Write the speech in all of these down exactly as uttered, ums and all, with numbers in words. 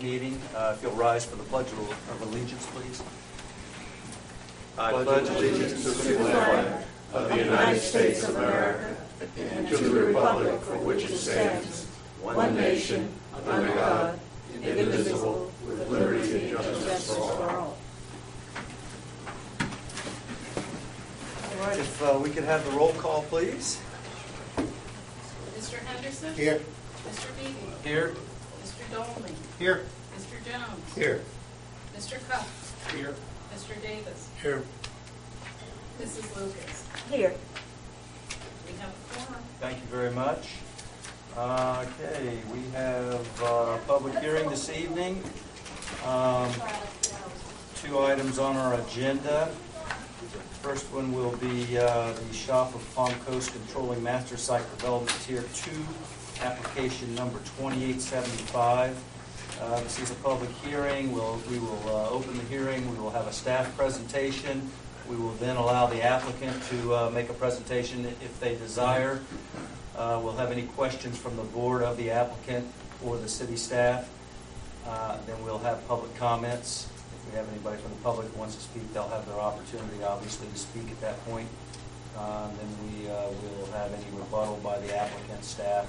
meeting. Uh, if you'll rise for the Pledge of Allegiance, please. I pledge allegiance to the flag of the United States of America and to the republic for which it stands, one nation, under God, indivisible, with liberty and justice for all. All right, if uh, we could have the roll call, please. Mister Henderson? Here. Mister Beebe? Here. Mister Dolman? Here. Mister Jones? Here. Mister Cuff? Here. Mister Davis? Here. Missus Lucas? Here. We have a quorum. Thank you very much. Uh, okay, we have uh, a public hearing this evening. Um, two items on our agenda. First one will be uh, the Shop of Palm Coast Controlling Master Site Development Tier two, application number twenty-eight seventy-five. Uh, this is a public hearing. We'll, we will uh, open the hearing. We will have a staff presentation. We will then allow the applicant to uh, make a presentation if they desire. Uh, we'll have any questions from the board of the applicant or the city staff. Uh, then we'll have public comments. If we have anybody from the public who wants to speak, they'll have their opportunity, obviously, to speak at that point. Uh, then we uh, will have any rebuttal by the applicant, staff,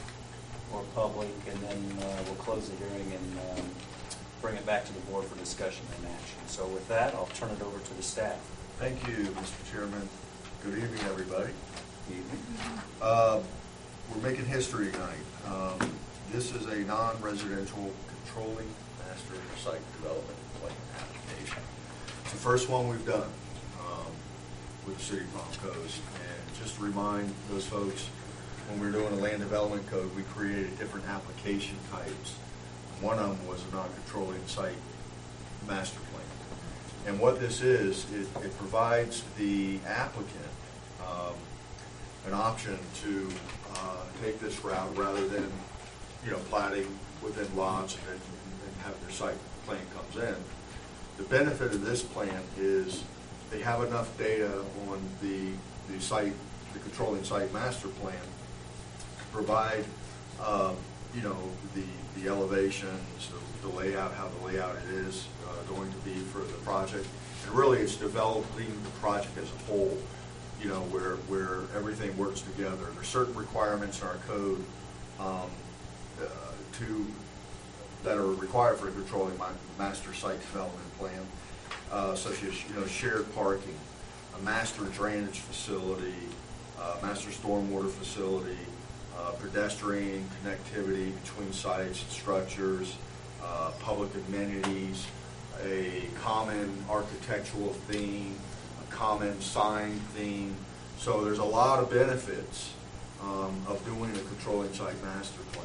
or public, and then uh, we'll close the hearing and um, bring it back to the board for discussion and action. So with that, I'll turn it over to the staff. Thank you, Mister Chairman. Good evening, everybody. Good evening. Uh, we're making history tonight. Um, this is a non-residential controlling master site development plan application. It's the first one we've done um, with the City of Palm Coast. And just to remind those folks, when we were doing a land development code, we created different application types. One of them was a non-controlling site master plan. And what this is, it, it provides the applicant um, an option to uh, take this route rather than, you know, platting within lots and, and having their site plan comes in. The benefit of this plan is they have enough data on the, the site, the controlling site master plan to provide, uh, you know, the, the elevations, the, the layout, how the layout it is uh, going to be for the project. And really it's developing the project as a whole, you know, where, where everything works together. There's certain requirements in our code um, uh, to, that are required for a controlling my, master site development plan, uh, such as, you know, shared parking, a master drainage facility, uh, master stormwater facility, uh, pedestrian connectivity between sites and structures, uh, public amenities, a common architectural theme, a common sign theme. So there's a lot of benefits um, of doing a controlling site master plan.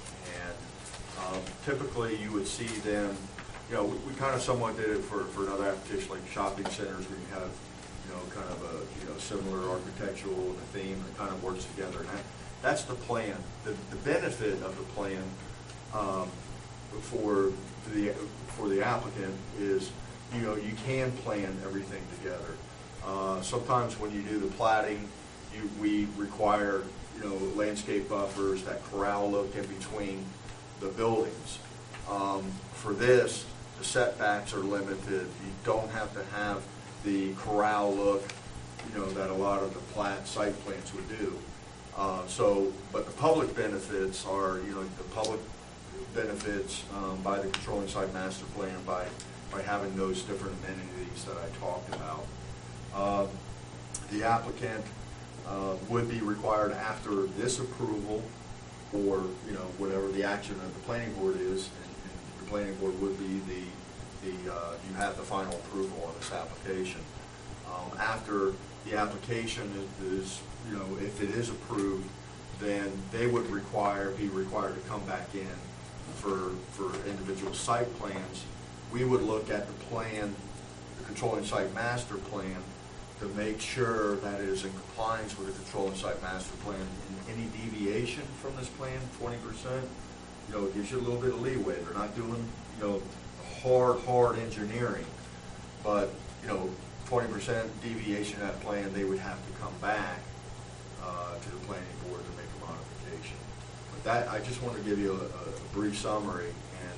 And um, typically you would see them, you know, we, we kind of somewhat did it for, for another application like shopping centers where you have, you know, kind of a, you know, similar architectural and a theme that kind of works together. And that, that's the plan. The, the benefit of the plan um, for the for the applicant is, you know, you can plan everything together. Uh, sometimes when you do the platting, you, we require, you know, landscape buffers, that corral look in between the buildings. Um, for this, the setbacks are limited. You don't have to have the corral look, you know, that a lot of the plat site plans would do. Uh, so, but the public benefits are, you know, the public benefits um, by the controlling site master plan by by having those different amenities that I talked about. Uh, the applicant uh, would be required after this approval, or you know whatever the action of the planning board is, and, and the planning board would be the the uh, you have the final approval on this application. Um, after the application is, you know, if it is approved, then they would require be required to come back in for for individual site plans. We would look at the plan, the controlling site master plan, to make sure that it is in compliance with the controlling site master plan. And any deviation from this plan, twenty percent, you know, it gives you a little bit of leeway. They're not doing, you know, hard, hard engineering, but, you know, twenty percent deviation of that plan, they would have to come back uh, to the planning board to make a modification. But that, I just want to give you a, a brief summary, and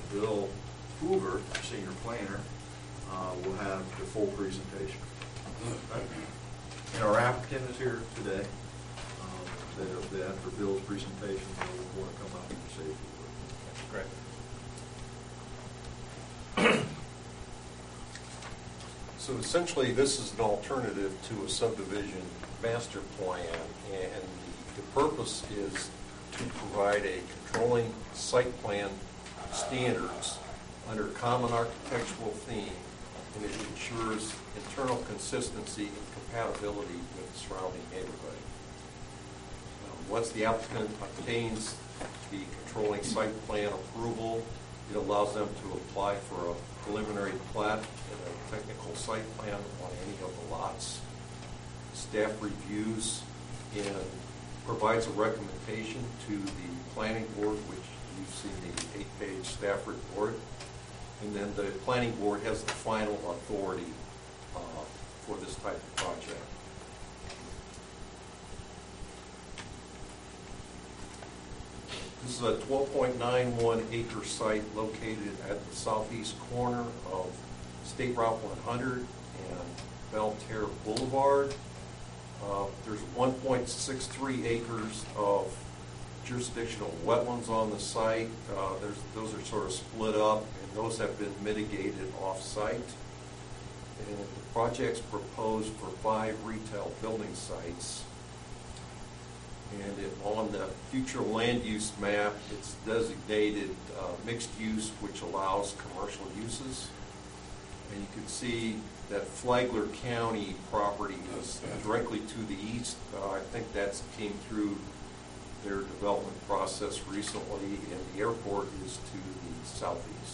Bill Hoover, senior planner, uh, will have the full presentation. And our applicant is here today. Um, that, that after Bill's presentation, they'll want to come up and say a few words. Great. So essentially, this is an alternative to a subdivision master plan, and the purpose is to provide a controlling site plan standards under common architectural theme, and it ensures internal consistency and compatibility with the surrounding neighborhood. Um, Once the applicant obtains the controlling site plan approval, it allows them to apply for a preliminary plat and a technical site plan on any of the lots. Staff reviews and provides a recommendation to the planning board, which you've seen the eight-page staff report. And then the planning board has the final authority uh, for this type of project. This is a twelve point nine one acre site located at the southeast corner of State Route one hundred and Belterre Boulevard. Uh, there's one point six three acres of jurisdictional wetlands on the site. Uh, there's, those are sort of split up, and those have been mitigated off-site. And the project's proposed for five retail building sites. And it, on the future land use map, it's designated uh, mixed use, which allows commercial uses. And you can see that Flagler County property is directly to the east. Uh, I think that's came through their development process recently, and the airport is to the southeast.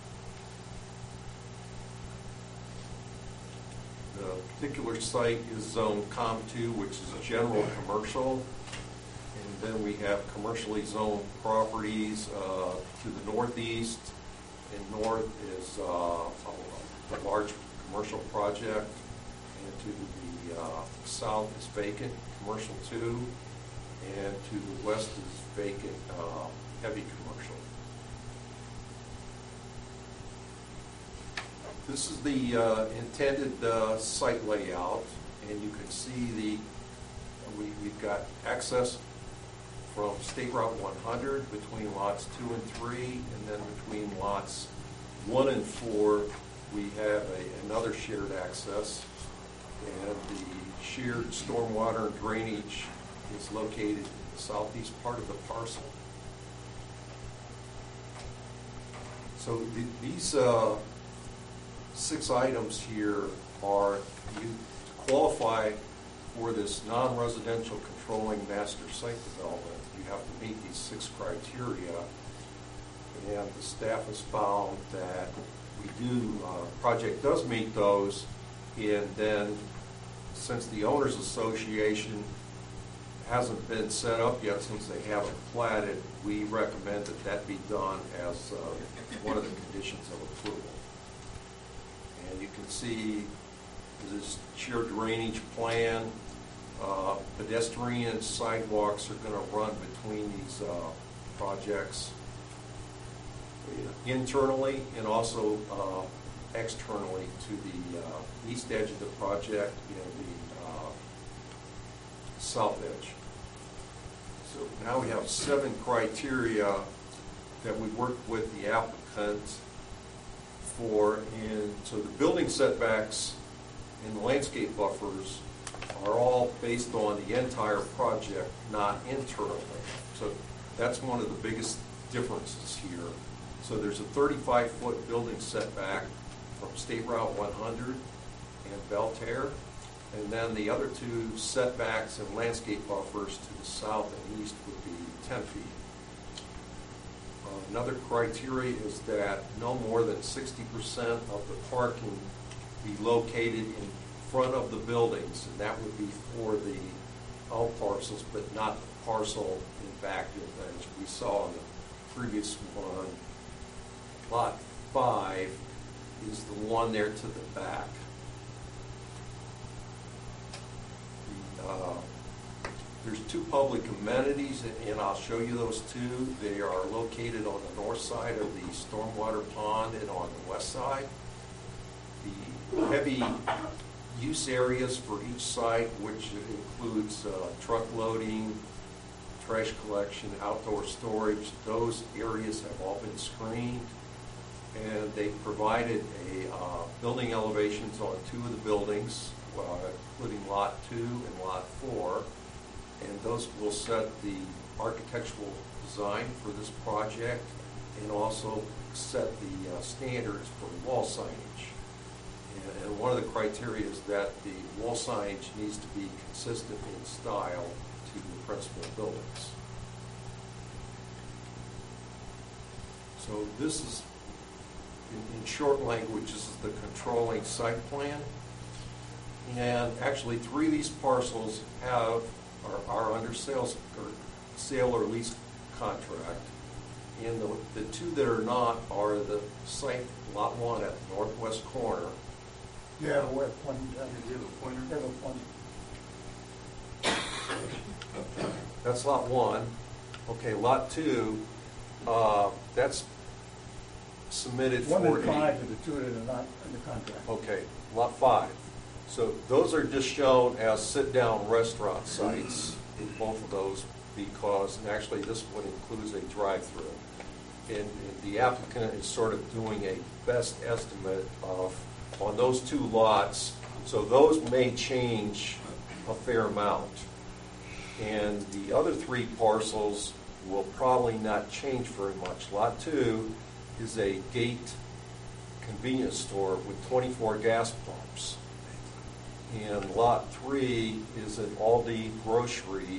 The particular site is zone COM two, which is general commercial. And then we have commercially zoned properties uh, to the northeast. And north is uh, a large commercial project. And to the uh, south is vacant, commercial two. And to the west is vacant, uh, heavy commercial. This is the uh, intended uh, site layout, and you can see the we, we've got access from State Route one hundred between lots two and three, and then between lots one and four, we have a, another shared access, and the shared stormwater and drainage is located in the southeast part of the parcel. So the, these uh, six items here are, you qualify for this non-residential controlling master site development, you have to meet these six criteria. And the staff has found that we do, uh, project does meet those, and then since the owners association hasn't been set up yet, since they haven't platted, we recommend that that be done as uh, one of the conditions of approval. And you can see this shared drainage plan. Uh, pedestrian sidewalks are going to run between these uh, projects internally and also uh, externally to the uh, east edge of the project and the uh, south edge. So now we have seven criteria that we worked with the applicant for, and so the building setbacks and the landscape buffers are all based on the entire project, not internally. So that's one of the biggest differences here. So there's a thirty-five foot building setback from State Route one hundred and Belterre, and then the other two setbacks and landscape buffers to the south and east would be ten feet. Uh, another criteria is that no more than sixty percent of the parking be located in front of the buildings, and that would be for the out parcels, but not the parcel in back of, as we saw in the previous one. Lot five is the one there to the back. The uh, there's two public amenities, and- and I'll show you those two. They are located on the north side of the stormwater pond and on the west side. The heavy use areas for each site, which includes uh, truck loading, trash collection, outdoor storage, those areas have all been screened. And they provided a uh, building elevations on two of the buildings, uh, including Lot two and Lot four. And those will set the architectural design for this project and also set the uh, standards for wall signage. And, and one of the criteria is that the wall signage needs to be consistent in style to the principal buildings. So this is, in, in short language, this is the controlling site plan. And actually, three of these parcels have are, are under sales or sale or lease contract. And the, the two that are not are the site lot one at the northwest corner. Yeah, where one, uh, You have a pointer? there's a one. That's lot one. Okay, lot two, uh, that's submitted One for and a. five are the two that are not in the contract. Okay, lot five. So those are just shown as sit-down restaurant sites, both of those, because, and actually this one includes a drive-through. And and the applicant is sort of doing a best estimate of, on those two lots, so those may change a fair amount. And the other three parcels will probably not change very much. Lot two is a gate convenience store with twenty-four gas pumps. And lot three is an Aldi grocery,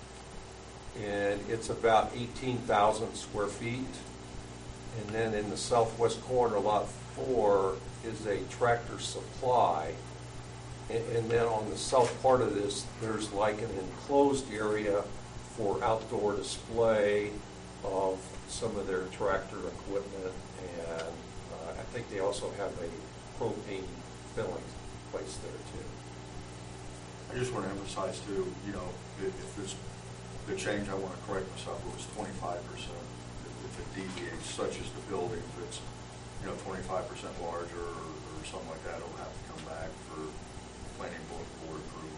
and it's about eighteen thousand square feet. And then in the southwest corner, lot four is a Tractor Supply. And, and then on the south part of this, there's like an enclosed area for outdoor display of some of their tractor equipment. And uh, I think they also have a propane filling place there too. I just want to emphasize too, you know, if, if this, the change, I want to correct myself, it was twenty-five percent. If it deviates, such as the building, if it's, you know, twenty-five percent larger or, or something like that, it'll have to come back for planning board, board approval.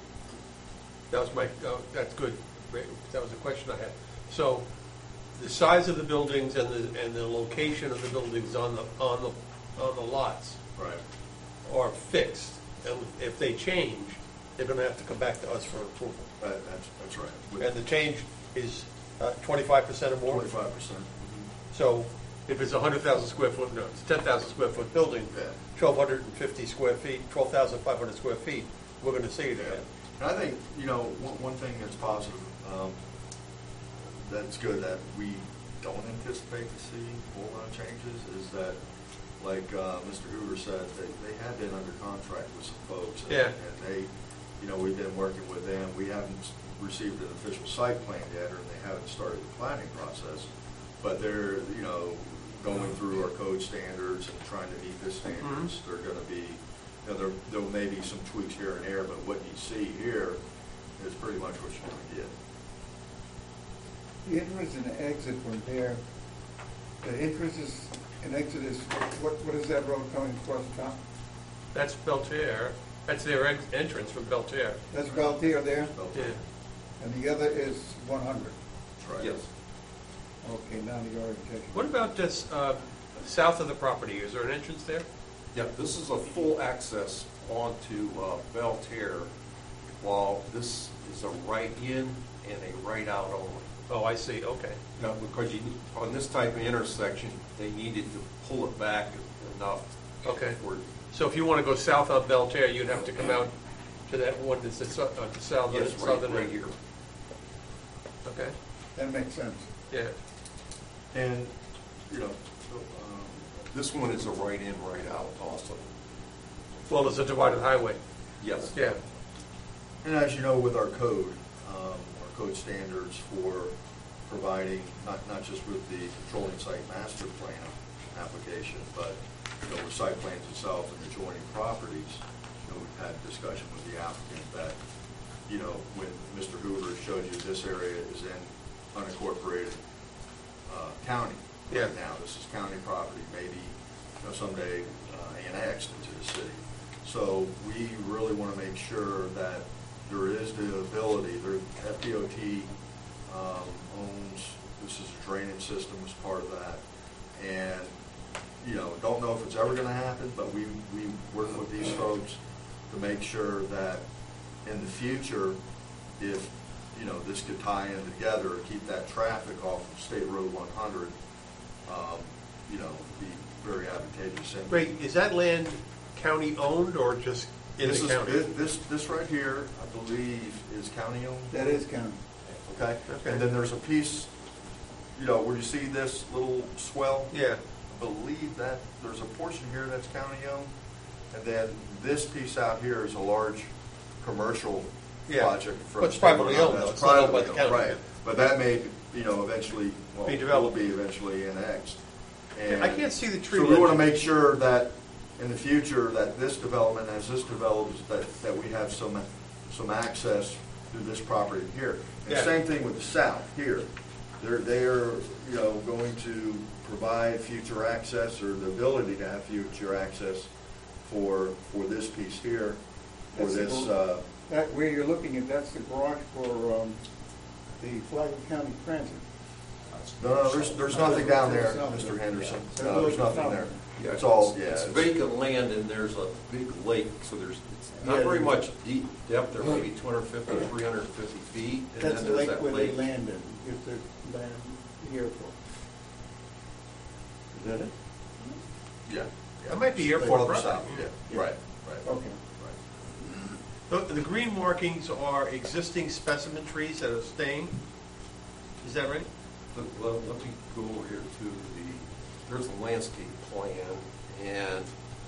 That was my, oh, that's good. That was a question I had. So the size of the buildings and the, and the location of the buildings on the, on the, on the lots Right. are fixed. And if they change, they're gonna have to come back to us for approval. That, that's, that's right. And the change is uh, twenty-five percent or more? Twenty-five percent. So if it's a hundred thousand square foot, no, it's ten thousand square foot building, Yeah. twelve hundred and fifty square feet, twelve thousand five hundred square feet, we're gonna see it Yeah. again. And I think, you know, one, one thing that's positive, um, that's good that we don't anticipate to see a whole lot of changes is that, like, uh, Mister Hoover said, they, they have been under contract with some folks. and- Yeah. And they, you know, we've been working with them. We haven't received an official site plan yet, or they haven't started the planning process. But they're, you know, going through our code standards and trying to meet the standards. They're gonna be, you know, there, there may be some tweaks here and there, but what you see here is pretty much what you're gonna get. The entrance and the exit from there, the entrance is, and exit is, what, what is that road coming across the top? That's Belterre, that's their ex- entrance from Belterre. That's Valtier there, Yeah. and the other is one hundred. That's right. Yes. Okay, now the architecture. What about this, uh, south of the property, is there an entrance there? Yeah, this is a full access onto uh, Belterre, while this is a right-in and a right-out only. Oh, I see, okay. Now, because you, on this type of intersection, they needed to pull it back enough. Okay. for- So if you want to go south on Belterre, you'd have to come out to that one that's the su- uh, the southern, Yes, right, southern right end. here. Okay, That makes sense. yeah. And, you know, um, This one is a right-in, right-out also. Well, it's a divided highway, Yes. yeah. and as you know, with our code, um, our code standards for providing, not, not just with the controlling site master plan application, but, you know, with site plans itself and adjoining properties, you know, we've had discussion with the applicant that you know, when Mister Hoover showed you this area is in unincorporated uh, county Yeah. right now. This is county property, maybe, you know, someday uh, annexed into the city. So we really want to make sure that there is the ability, there, F D O T um, owns, this is a drainage system as part of that. And, you know, don't know if it's ever going to happen, but we, we work with these folks to make sure that in the future, if, you know, this could tie in together, keep that traffic off of State Road one hundred, um, you know, be very advantageous. And Wait, is that land county-owned or just in this the is- county? This, this this right here, I believe, is county-owned. That is county. Okay? Okay. And then there's a piece, you know, where you see this little swell? Yeah, I believe that there's a portion here that's county-owned, and then this piece out here is a large commercial Yeah. project. from But it's privately State Road. owned, though. That's It's not owned by the privately owned, county. Right, but that may, you know, eventually, well, Be will developed. be eventually annexed. And I can't see the tree So we want to legend. make sure that in the future, that this development, as this develops, that, that we have some, some access through this property here. And Yeah. same thing with the south here. They're, they're, you know, going to provide future access or the ability to have future access for, for this piece here, for That's the this, gr- uh, That, where you're looking at, that's the garage for, um, the Flagler County Transit. no, no, there's, there's nothing down there, Mister Henderson. No, there's nothing there. Yeah, It's all, yeah. It's it's- vacant land and there's a big lake, so there's, it's not Yeah. very much deep depth, there may be two hundred fifty, three hundred fifty feet. And That's then the there's lake that where they lake. landed, if they land the airport. Is that it? Yeah. That might be They airport love the property. south, Yeah, right, right. Okay. Right. The, the green markings are existing specimen trees that are staying, is that right? Let, let- let me go over here to the, there's the landscape plan, and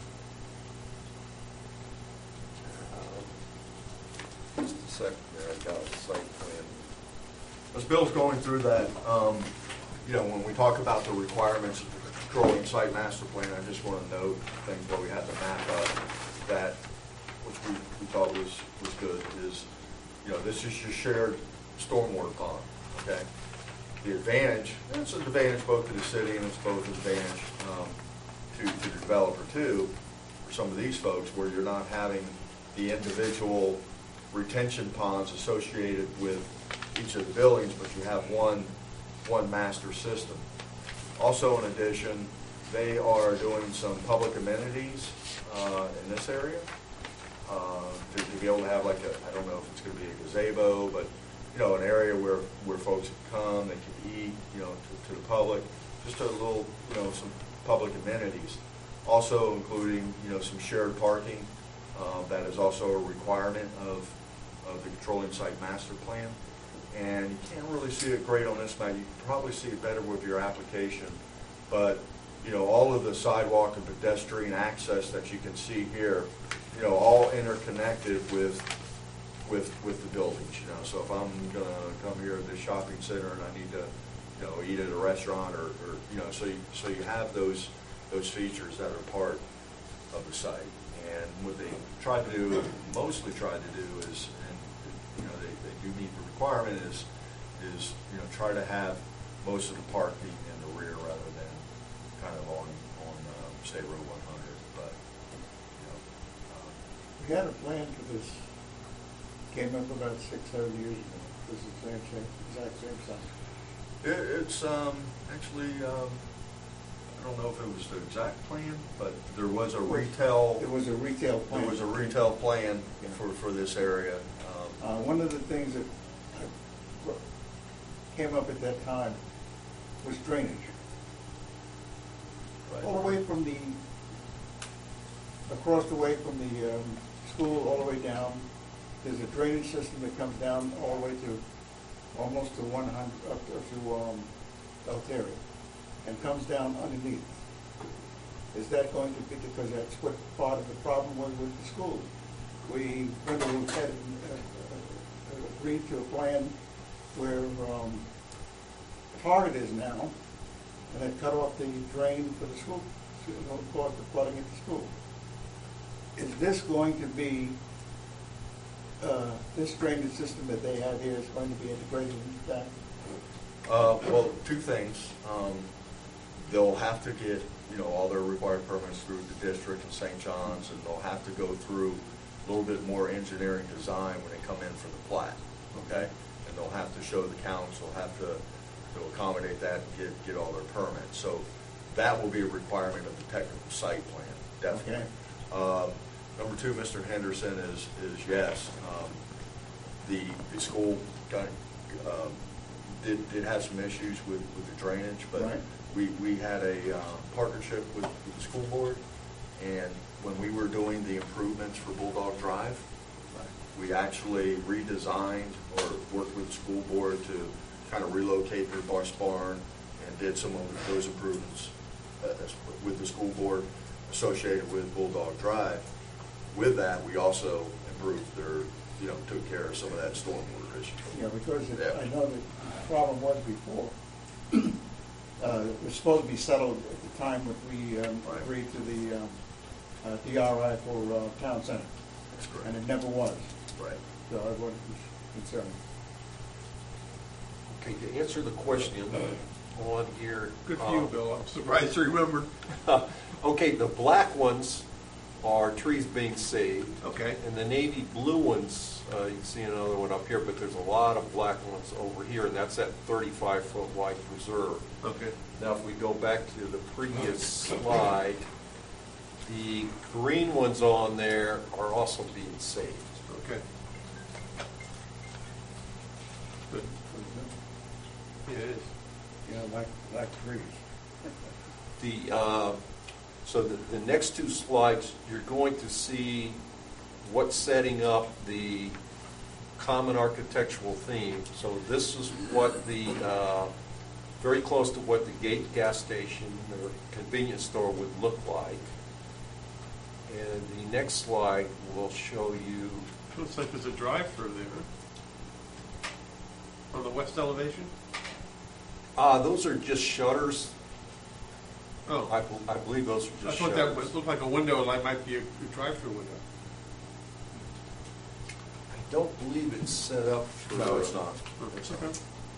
um, just a sec, there, I got a site plan. As Bill's going through that, um, you know, when we talk about the requirements of the controlling site master plan, I just want to note things where we have to map up that, which we, we thought was, was good, is, you know, this is your shared stormwater pond, okay? The advantage, and it's an advantage both to the city and it's both an advantage um, to, to the developer too, for some of these folks, where you're not having the individual retention ponds associated with each of the buildings, but you have one, one master system. Also, in addition, they are doing some public amenities uh, in this area uh, to, to be able to have like a, I don't know if it's going to be a gazebo, but you know, an area where, where folks can come, they can eat, you know, to, to the public, just a little, you know, some public amenities. Also including, you know, some shared parking, uh, that is also a requirement of, of the controlling site master plan. And you can't really see it great on this map, you can probably see it better with your application. But, you know, all of the sidewalk and pedestrian access that you can see here, you know, all interconnected with with with the buildings, you know. So if I'm gonna come here to the shopping center and I need to, you know, eat at a restaurant or, or you know, so you, so you have those those features that are part of the site. And what they tried to do, mostly tried to do is, and you know, they, they do meet the requirement is, is you know, try to have most of the park being in the rear rather than kind of on on um, State Road one hundred. But you know, um, We had a plan for this, came up about six, seven years ago. This is the same, same, exact same size. It, it's, um, actually, um, I don't know if it was the exact plan, but there was a retail, It was a retail plan. there was a retail plan for, for this area. Um, Uh, one of the things that uh, came up at that time was drainage. right. All the way from the, across the way from the um, school, all the way down, there's a drainage system that comes down all the way to, almost to one hundred, up to um, Alteria, and comes down underneath. Is that going to be, because that's what part of the problem was with the school. We, when we had uh, uh, agreed to a plan where um, Target is now, and it cut off the drain for the school, so it won't cause the flooding at the school. Is this going to be uh, this drainage system that they have here is going to be integrated into that? Uh, well, two things. Um, they'll have to get, you know, all their required permits through the district and Saint John's, and they'll have to go through a little bit more engineering design when they come in for the plat, okay? And they'll have to show the council, have to, to accommodate that and get, get all their permits. So that will be a requirement of the technical site plan, definitely. Um, number two, Mister Henderson is, is yes. Um, the, the school got, um, did, did have some issues with, with the drainage, but Right. we, we had a uh, partnership with, with the school board, and when we were doing the improvements for Bulldog Drive, we actually redesigned or worked with the school board to kind of relocate their bus barn and did some of those improvements uh, with the school board associated with Bulldog Drive. With that, we also improved their, you know, took care of some of that stormwater issue. Yeah, because it- Yeah. I know that the problem was before, uh, it was supposed to be settled at the time when we um, Right. agreed to the um, uh, D R I for uh, town center, That's and correct. it never was, Right. so I wasn't concerned. Okay, to answer the question on here. Good for you, um, Bill. I'm surprised you remembered. Okay, the black ones are trees being saved. Okay. And the navy blue ones, uh, you can see another one up here, but there's a lot of black ones over here, and that's that thirty-five foot wide preserve. Okay. Now, if we go back to the previous slide, the green ones on there are also being saved. Okay. Good. Yeah, it is. You know, like, like trees. The, uh, so the, the next two slides, you're going to see what's setting up the common architectural theme. So this is what the, uh, very close to what the gate gas station or convenience store would look like. And the next slide will show you, Looks like there's a drive-through there. On the west elevation? uh, those are just shutters. Oh. I, bel- I believe those are I just thought shutters. that was, looked like a window, like might be a a drive-through window. I don't believe it's set up for. No, it's not. It's okay.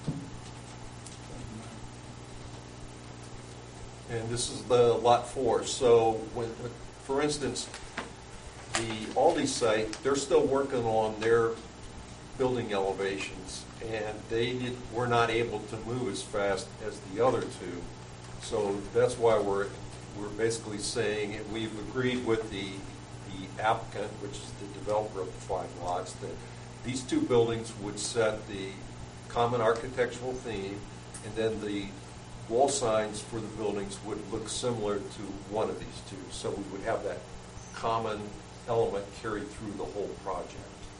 And this is the lot four. So when, for instance, the Aldi site, they're still working on their building elevations, and they did, were not able to move as fast as the other two. So that's why we're, we're basically saying, and we've agreed with the, the applicant, which is the developer of the five lots, that these two buildings would set the common architectural theme, and then the wall signs for the buildings would look similar to one of these two. So we would have that common element carried through the whole project.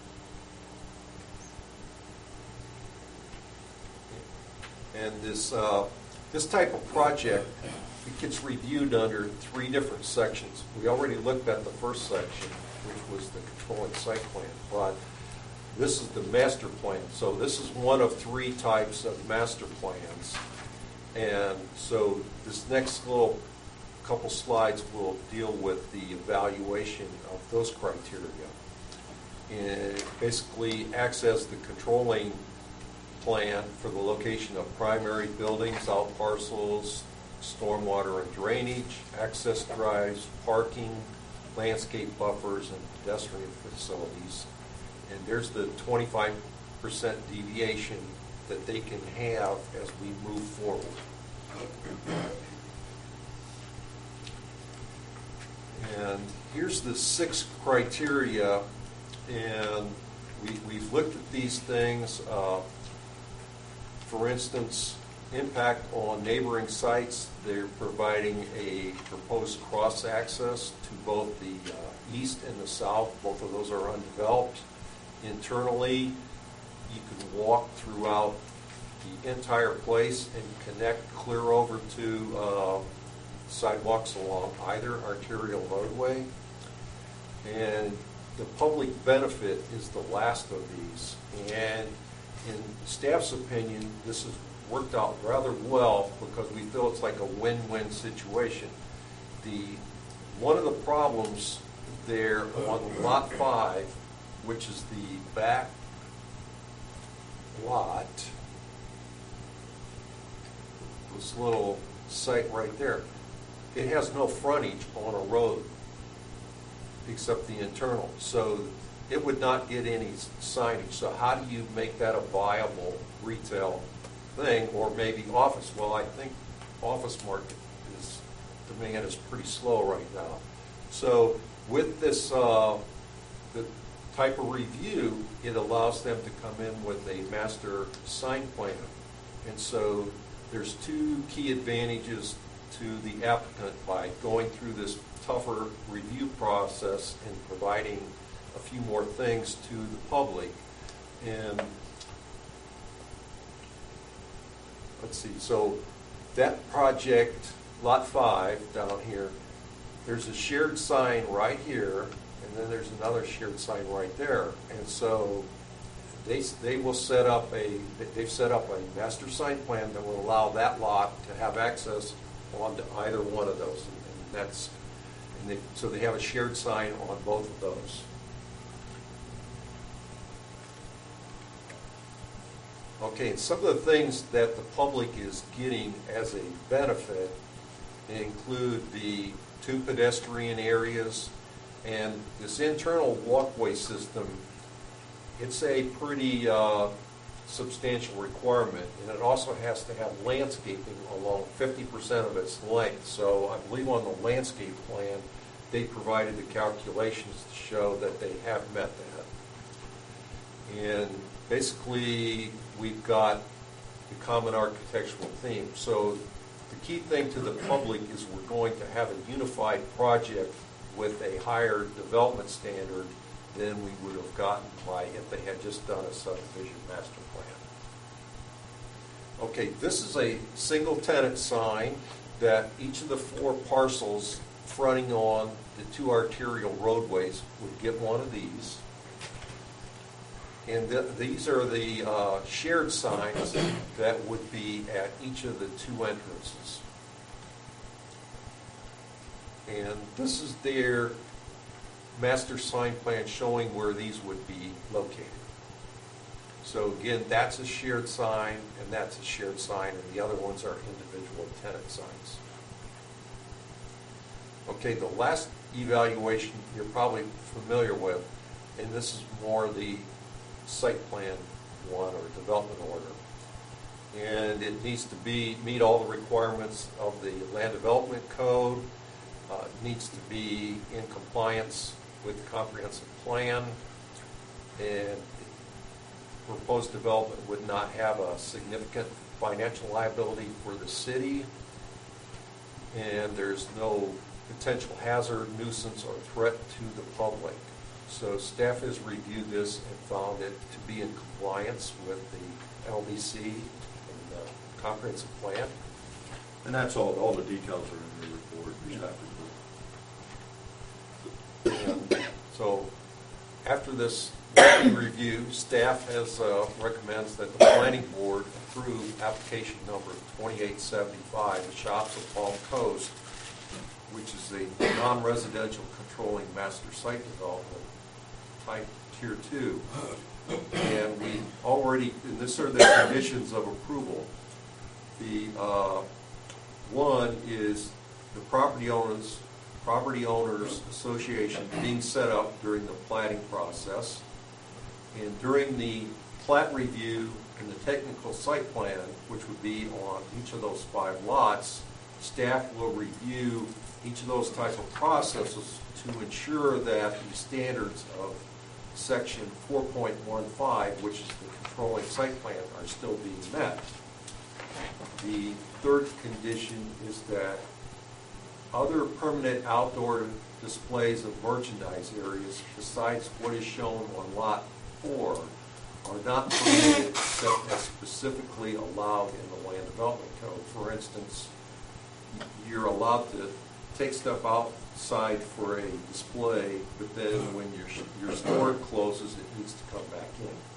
And this, uh, this type of project, it gets reviewed under three different sections. We already looked at the first section, which was the controlling site plan, but this is the master plan. So this is one of three types of master plans. And so this next little couple slides will deal with the evaluation of those criteria. And it basically acts as the controlling plan for the location of primary buildings, out parcels, stormwater and drainage, access drives, parking, landscape buffers, and pedestrian facilities. And there's the twenty-five percent deviation that they can have as we move forward. And here's the six criteria, and we, we've looked at these things. Uh, for instance, impact on neighboring sites. They're providing a proposed cross-access to both the uh, east and the south. Both of those are undeveloped. Internally, you can walk throughout the entire place and connect clear over to uh, sidewalks along either arterial roadway. And the public benefit is the last of these. And in staff's opinion, this has worked out rather well because we feel it's like a win-win situation. The one of the problems there on lot five which is the back lot, this little site right there, it has no frontage on a road except the internal. So it would not get any signage. So how do you make that a viable retail thing, or maybe office? Well, I think office market is, demand is pretty slow right now. So with this uh, the type of review, it allows them to come in with a master sign plan. And so there's two key advantages to the applicant by going through this tougher review process and providing a few more things to the public. And let's see, so that project, lot five down here, there's a shared sign right here, and then there's another shared sign right there. And so they, they will set up a, they've set up a master sign plan that will allow that lot to have access onto either one of those. And that's, and they, so they have a shared sign on both of those. Okay, and some of the things that the public is getting as a benefit include the two pedestrian areas and this internal walkway system. It's a pretty uh, substantial requirement, and it also has to have landscaping along fifty percent of its length. So I believe on the landscape plan, they provided the calculations to show that they have met that. And basically, we've got the common architectural theme. So the key thing to the public is we're going to have a unified project with a higher development standard than we would have gotten by if they had just done a subdivision master plan. Okay, this is a single tenant sign that each of the four parcels fronting on the two arterial roadways would get one of these. And th these are the uh, shared signs that would be at each of the two entrances. And this is their master sign plan showing where these would be located. So again, that's a shared sign, and that's a shared sign, and the other ones are individual tenant signs. Okay, the last evaluation you're probably familiar with, and this is more the site plan one or development order. And it needs to be meet all the requirements of the land development code, uh, needs to be in compliance with the comprehensive plan, and proposed development would not have a significant financial liability for the city, and there's no potential hazard, nuisance, or threat to the public. So staff has reviewed this and found it to be in compliance with the L D C and the comprehensive plan. And that's all, all the details are in the report, the staff report. And so after this review, staff has uh, recommends that the planning board approve application number twenty-eight seventy-five, the Shops of Palm Coast, which is a non-residential controlling master site development type tier two. And we already, and this are the conditions of approval. The uh, one is the property owners, property owners association being set up during the platting process. And during the plat review and the technical site plan, which would be on each of those five lots, staff will review each of those types of processes to ensure that the standards of section four point one five, which is the controlling site plan, are still being met. The third condition is that other permanent outdoor displays of merchandise areas besides what is shown on lot four are not permitted except as specifically allowed in the land development code. For instance, you're allowed to take stuff outside for a display, but then when your your store closes, it needs to come back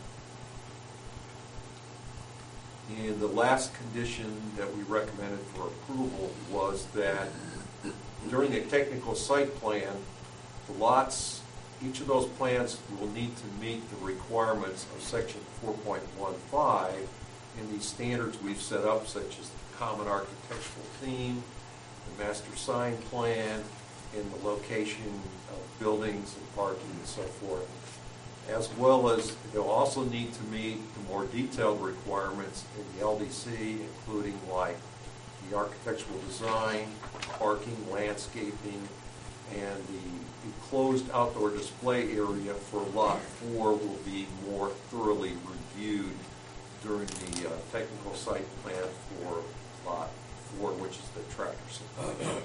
in. And the last condition that we recommended for approval was that during a technical site plan, the lots each of those plans will need to meet the requirements of section four point one five and these standards we've set up, such as the common architectural theme, the master sign plan, and the location of buildings and parking and so forth. As well as they'll also need to meet the more detailed requirements in the L D C, including like the architectural design, parking, landscaping, and the enclosed outdoor display area for lot four will be more thoroughly reviewed during the uh, technical site plan for lot four, which is the tractor supply.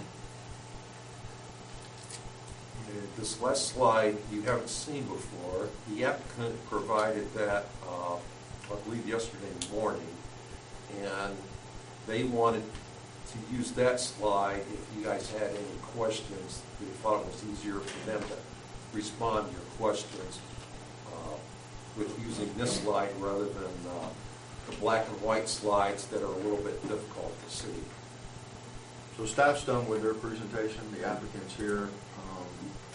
This last slide you haven't seen before. The applicant provided that, uh, I believe, yesterday morning, and they wanted to use that slide if you guys had any questions. They thought it was easier for them to respond to your questions uh, with using this slide rather than uh, the black and white slides that are a little bit difficult to see. So staff's done with their presentation, the applicant's here. Um,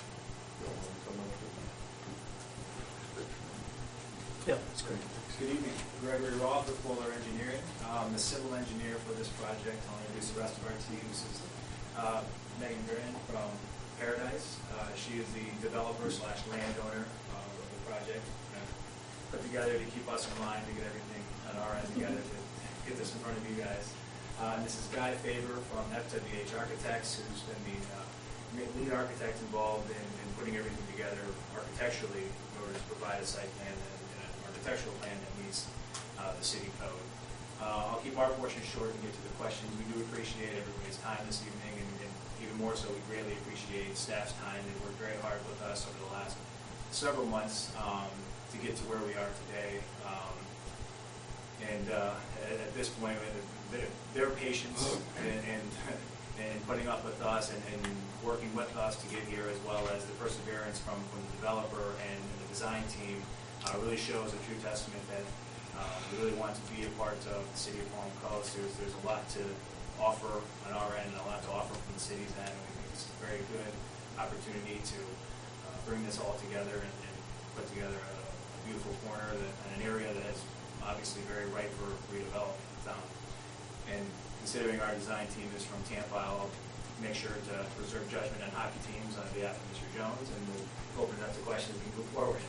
Yeah, that's great. Good evening. Gregory Roth with Fuller Engineering. I'm the civil engineer for this project. I'll introduce the rest of our team. This is uh, Megan Grimm from Paradise. Uh, she is the developer slash landowner uh, of the project. Uh, put together to keep us in line, to get everything on our end together to get this in front of you guys. Uh, and this is Guy Faber from F W H Architects, who's been the uh, lead architect involved in, in putting everything together architecturally in order to provide a site plan and, and an architectural plan that meets uh, the city code. Uh, I'll keep our portion short and get to the questions. We do appreciate everybody's time this evening, and, and even more so, we greatly appreciate staff's time. They worked very hard with us over the last several months um, to get to where we are today. Um, and uh, at, at this point, their, their patience and, and, and putting up with us and, and working with us to get here, as well as the perseverance from, from the developer and, and the design team, uh, really shows a true testament that Uh, we really want to be a part of the city of Palm Coast. There's, there's a lot to offer on our end and a lot to offer from the city's end. And we think it's a very good opportunity to uh, bring this all together and, and put together a, a beautiful corner that, and an area that is obviously very ripe for redevelopment. Um, and considering our design team is from Tampa, I'll make sure to reserve judgment on hockey teams on behalf of Mister Jones, and we'll open it up to questions as we move forward.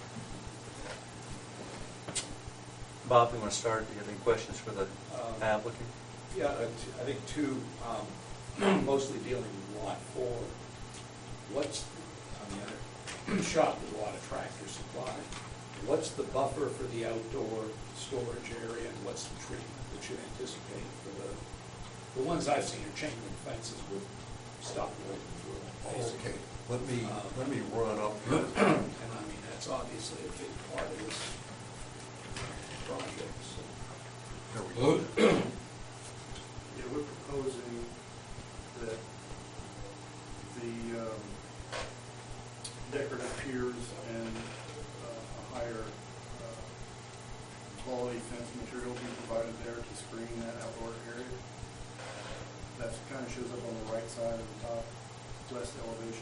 Bob, you want to start? Do you have any questions for the Um, applicant? Yeah, uh, t- I think two, um, mostly dealing with lot four. What's, I mean, I shop with a lot of Tractor Supply. What's the buffer for the outdoor storage area, and what's the treatment that you anticipate for the, the ones I've seen are chain link fences with stop woven through them, basically. Okay, let me, Uh, let me run up here. And I mean, that's obviously a big part of this project, so. There we go. Yeah, we're proposing that the um, decorative piers and uh, a higher uh, quality fence material be provided there to screen that outdoor area. That kind of shows up on the right side of the top west elevation.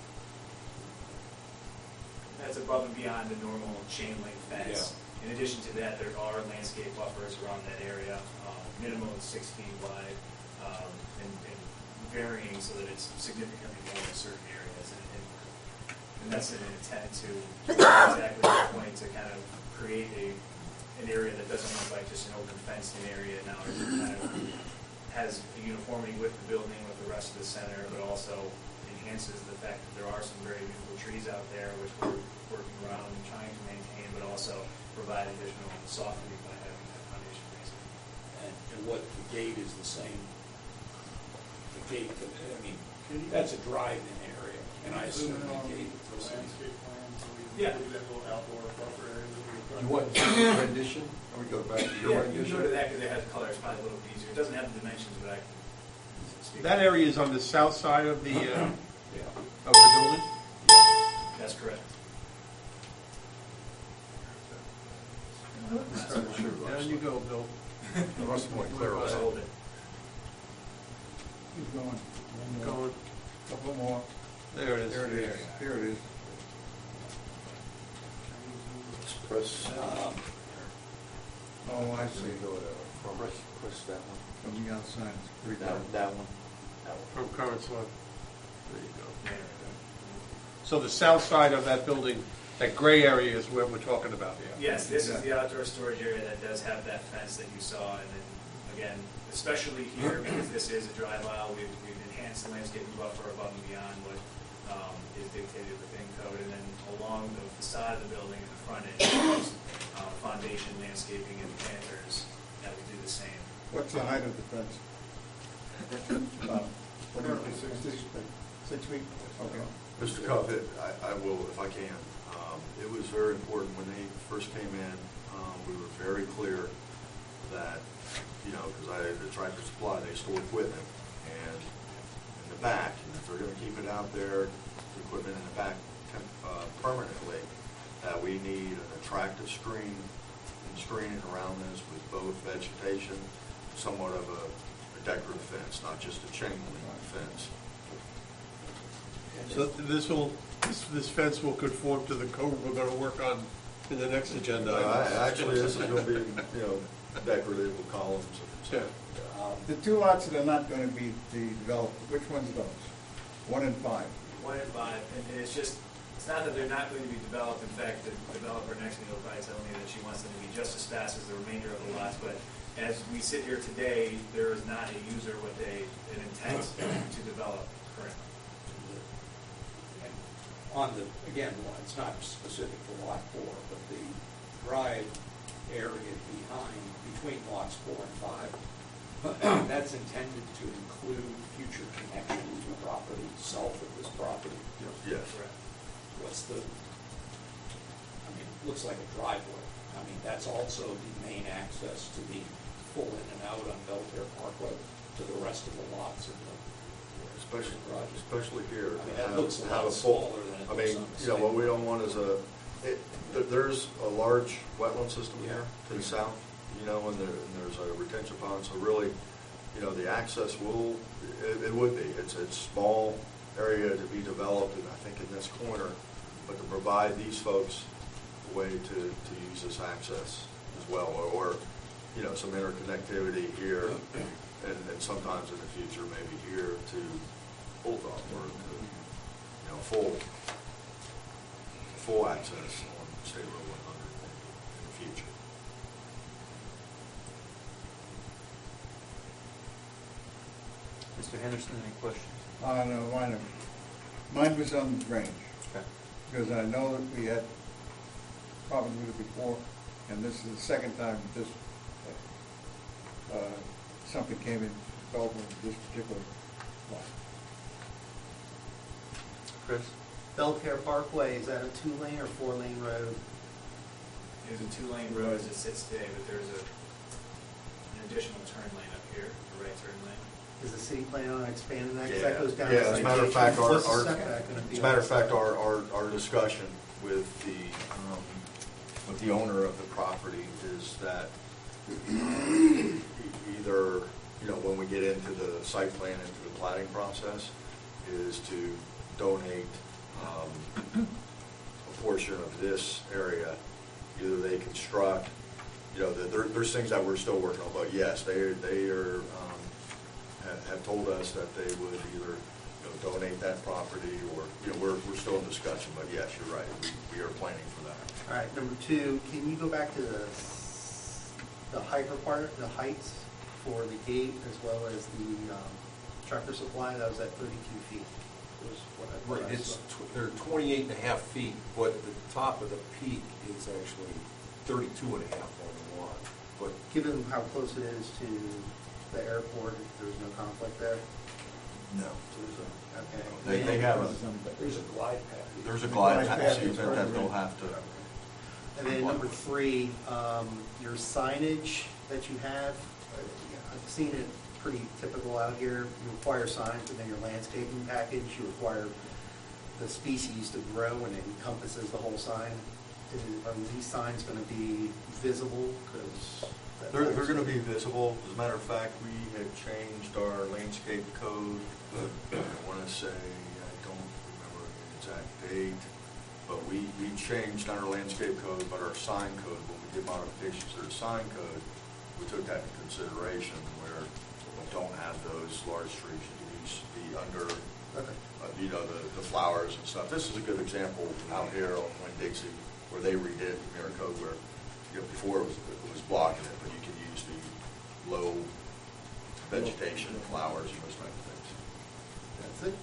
That's above and beyond the normal chain link fence. In addition to that, there are landscape buffers around that area, um, minimum of six feet wide, um, and, and varying so that it's significantly more in certain areas. And, and, and that's an intent to, to exactly the point, to kind of create a an area that doesn't look like just an open fenced-in area. Now it kind of has a uniformity with the building, with the rest of the center, but also enhances the fact that there are some very beautiful trees out there, which we're working around and trying to maintain, but also provide additional softening by having that foundation raised. And, and what the gate is the same, the gate, that, I mean, that's a drive-in area, and I assume Zoom in the on gate is the the same. landscape plan, so we Yeah. include that little outdoor buffer area that we. You want your rendition? Let me go back to your Yeah, you rendition. go to that because it has color, it's probably a little bit easier. It doesn't have the dimensions, but I can speak. That area is on the south side of the, uh, Yeah. of the building? That's correct. Down you go, Bill. The rest of my clear Let's on hold it. Keep going. One more. Going, Couple more. there it is. There it is. Here it is. Chris? Um, Oh, I Let see. me go to, from, Chris, Chris, that one. From the outside, it's pretty That, dark. that one. That one. From current slide. There you go. So the south side of that building, that gray area is where we're talking about here. Yes, this is the outdoor storage area that does have that fence that you saw, and then, again, especially here, because this is a dry aisle, we've, we've enhanced the landscaping buffer above and beyond what, um, is dictated within code, and then along the facade of the building in the frontage, there's, uh, foundation landscaping and planters that we do the same. What's the height of the fence? About, what do you think, six, six, six feet? Okay. Mister Cuff, it- I, I will, if I can. Um, It was very important when they first came in, um, we were very clear that, you know, because I, the Tractor Supply, they store equipment, and in the back, and if they're gonna keep it out there, the equipment in the back uh, permanently, that we need an attractive screen and screening around this with both vegetation, somewhat of a a decorative fence, not just a chain link fence. So this will, this, this fence will conform to the code we're gonna work on in the next agenda. Uh, Actually, this is gonna be, you know, decorative with columns. Yeah. um, The two lots that are not gonna be developed, which ones are those? One and five? One and five, and it's just, it's not that they're not going to be developed, in fact, the developer next to me will probably tell me that she wants them to be just as fast as the remainder of the lots, but as we sit here today, there is not a user with a, an intent to develop currently. and on the, again, it's not specific to lot four, but the drive area behind, between lots four and five, that's intended to include future connections to property south of this property. Yes. What's the, I mean, it looks like a driveway. I mean, that's also the main access to the pull in and out on Belfair Parkway to the rest of the lots in the, Especially, especially here. I mean, that have- looks a have lot full- smaller than it I looks mean, on the you know, site. what we don't want is a, it, there- there's a large wetland system Yeah. here to the south, you know, and there, and there's a retention pond, so really, you know, the access will, it, it would be, it's, it's small area to be developed, and I think in this corner, but to provide these folks a way to, to use this access as well, or, or, you know, some interconnectivity here, and, and sometimes in the future, maybe here to Bulldog, or to, you know, full, full access on State Road one hundred in the future. Mister Henderson, any questions? Uh, no, mine, mine was on the drainage, Okay. because I know that we had problems with it before, and this is the second time that this, uh, something came in, developed with this particular lot. Chris? Belfair Parkway, is that a two-lane or four-lane road? There's a two-lane road as it sits today, but there's a, an additional turn lane up here, a right turn lane. Is the city planning on expanding that? 'Cause Yeah, that goes down yeah, to as a matter of Citation. fact, our, What's the our, setback gonna be as a on matter of that? fact, our, our, our discussion with the, um, with the owner of the property is that e- either, you know, when we get into the site plan, into the planning process, is to donate, um, a portion of this area. Either they construct, you know, there, there's things that we're still working on, but yes, they, they are, um, have, have told us that they would either, you know, donate that property or, you know, we're, we're still in discussion, but yes, you're right, we, we are planning for that. All right, number two, can you go back to the, s- the hyper part, the heights for the gate as well as the, um, Tractor Supply? That was at thirty-two feet. Was what I- what Right, I it's, saw. tw- they're twenty-eight and a half feet, but the top of the peak is actually thirty-two and a half on the lot. But Given how close it is to the airport, there's no conflict there? No. Okay. They, they have a, There's a glide path. there's a glide Glide path path is that that right. they'll have to. And then number three, um, your signage that you have, uh, I've seen it pretty typical out here. You require signs within your landscaping package. You require the species to grow and it encompasses the whole sign. Is- Are these signs going to be visible? 'Cause that- They're, they're gonna be visible. As a matter of fact, we had changed our landscape code. I wanna say, I don't remember the exact date. But we, we changed not our landscape code, but our sign code. When we did modifications to the sign code, we took that into consideration where we don't have those large trees. It needs to be under, uh, you know, the, the flowers and stuff. This is a good example out here on Winn-Dixie where they redid the mirror code where, you know, before it was, it was blocking it, but you can use the low vegetation, flowers, and those type of things. That's it.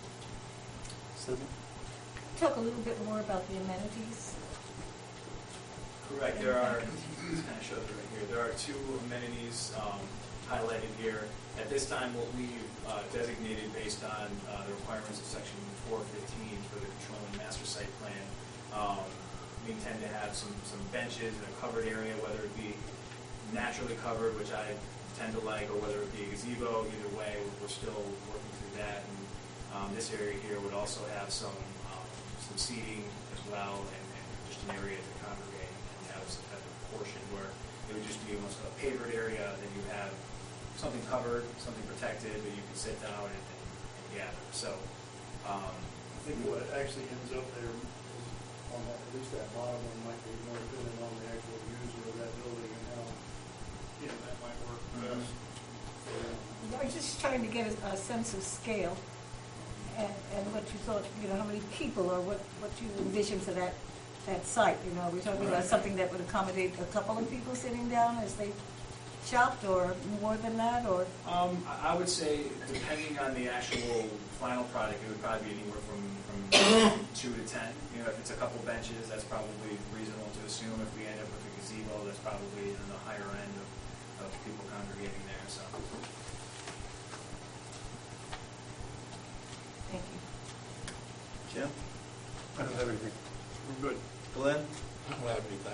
Talk a little bit more about the amenities. Correct, there are, this kind of shows it right here, there are two amenities um, highlighted here. At this time, what we've uh, designated based on uh, the requirements of section four fifteen for the controlling master site plan, um, we intend to have some, some benches in a covered area, whether it be naturally covered, which I tend to like, or whether it be a gazebo. Either way, we're still working through that. And um, this area here would also have some um, some seating as well, and, and just an area to congregate and have some type of portion where it would just be almost a pavered area. Then you have something covered, something protected that you can sit down and, and, and gather. So um, I think what actually ends up there is on that, at least that bottom one might be more dependent on the actual user of that building and how, you know, that might work best. for them. I'm just trying to get a, a sense of scale and, and what you thought, you know, how many people or what, what you envisioned for that, that site. You know, are we talking about something that would accommodate a couple of people sitting down as they shopped, or more than that, or? Um, I I would say, depending on the actual final product, it would probably be anywhere from, from two to ten. You know, if it's a couple benches, that's probably reasonable to assume. If we end up with a gazebo, that's probably in the higher end of, of people congregating there, so. Thank you. Jim? I don't have anything. We're good. Glenn? I don't have anything.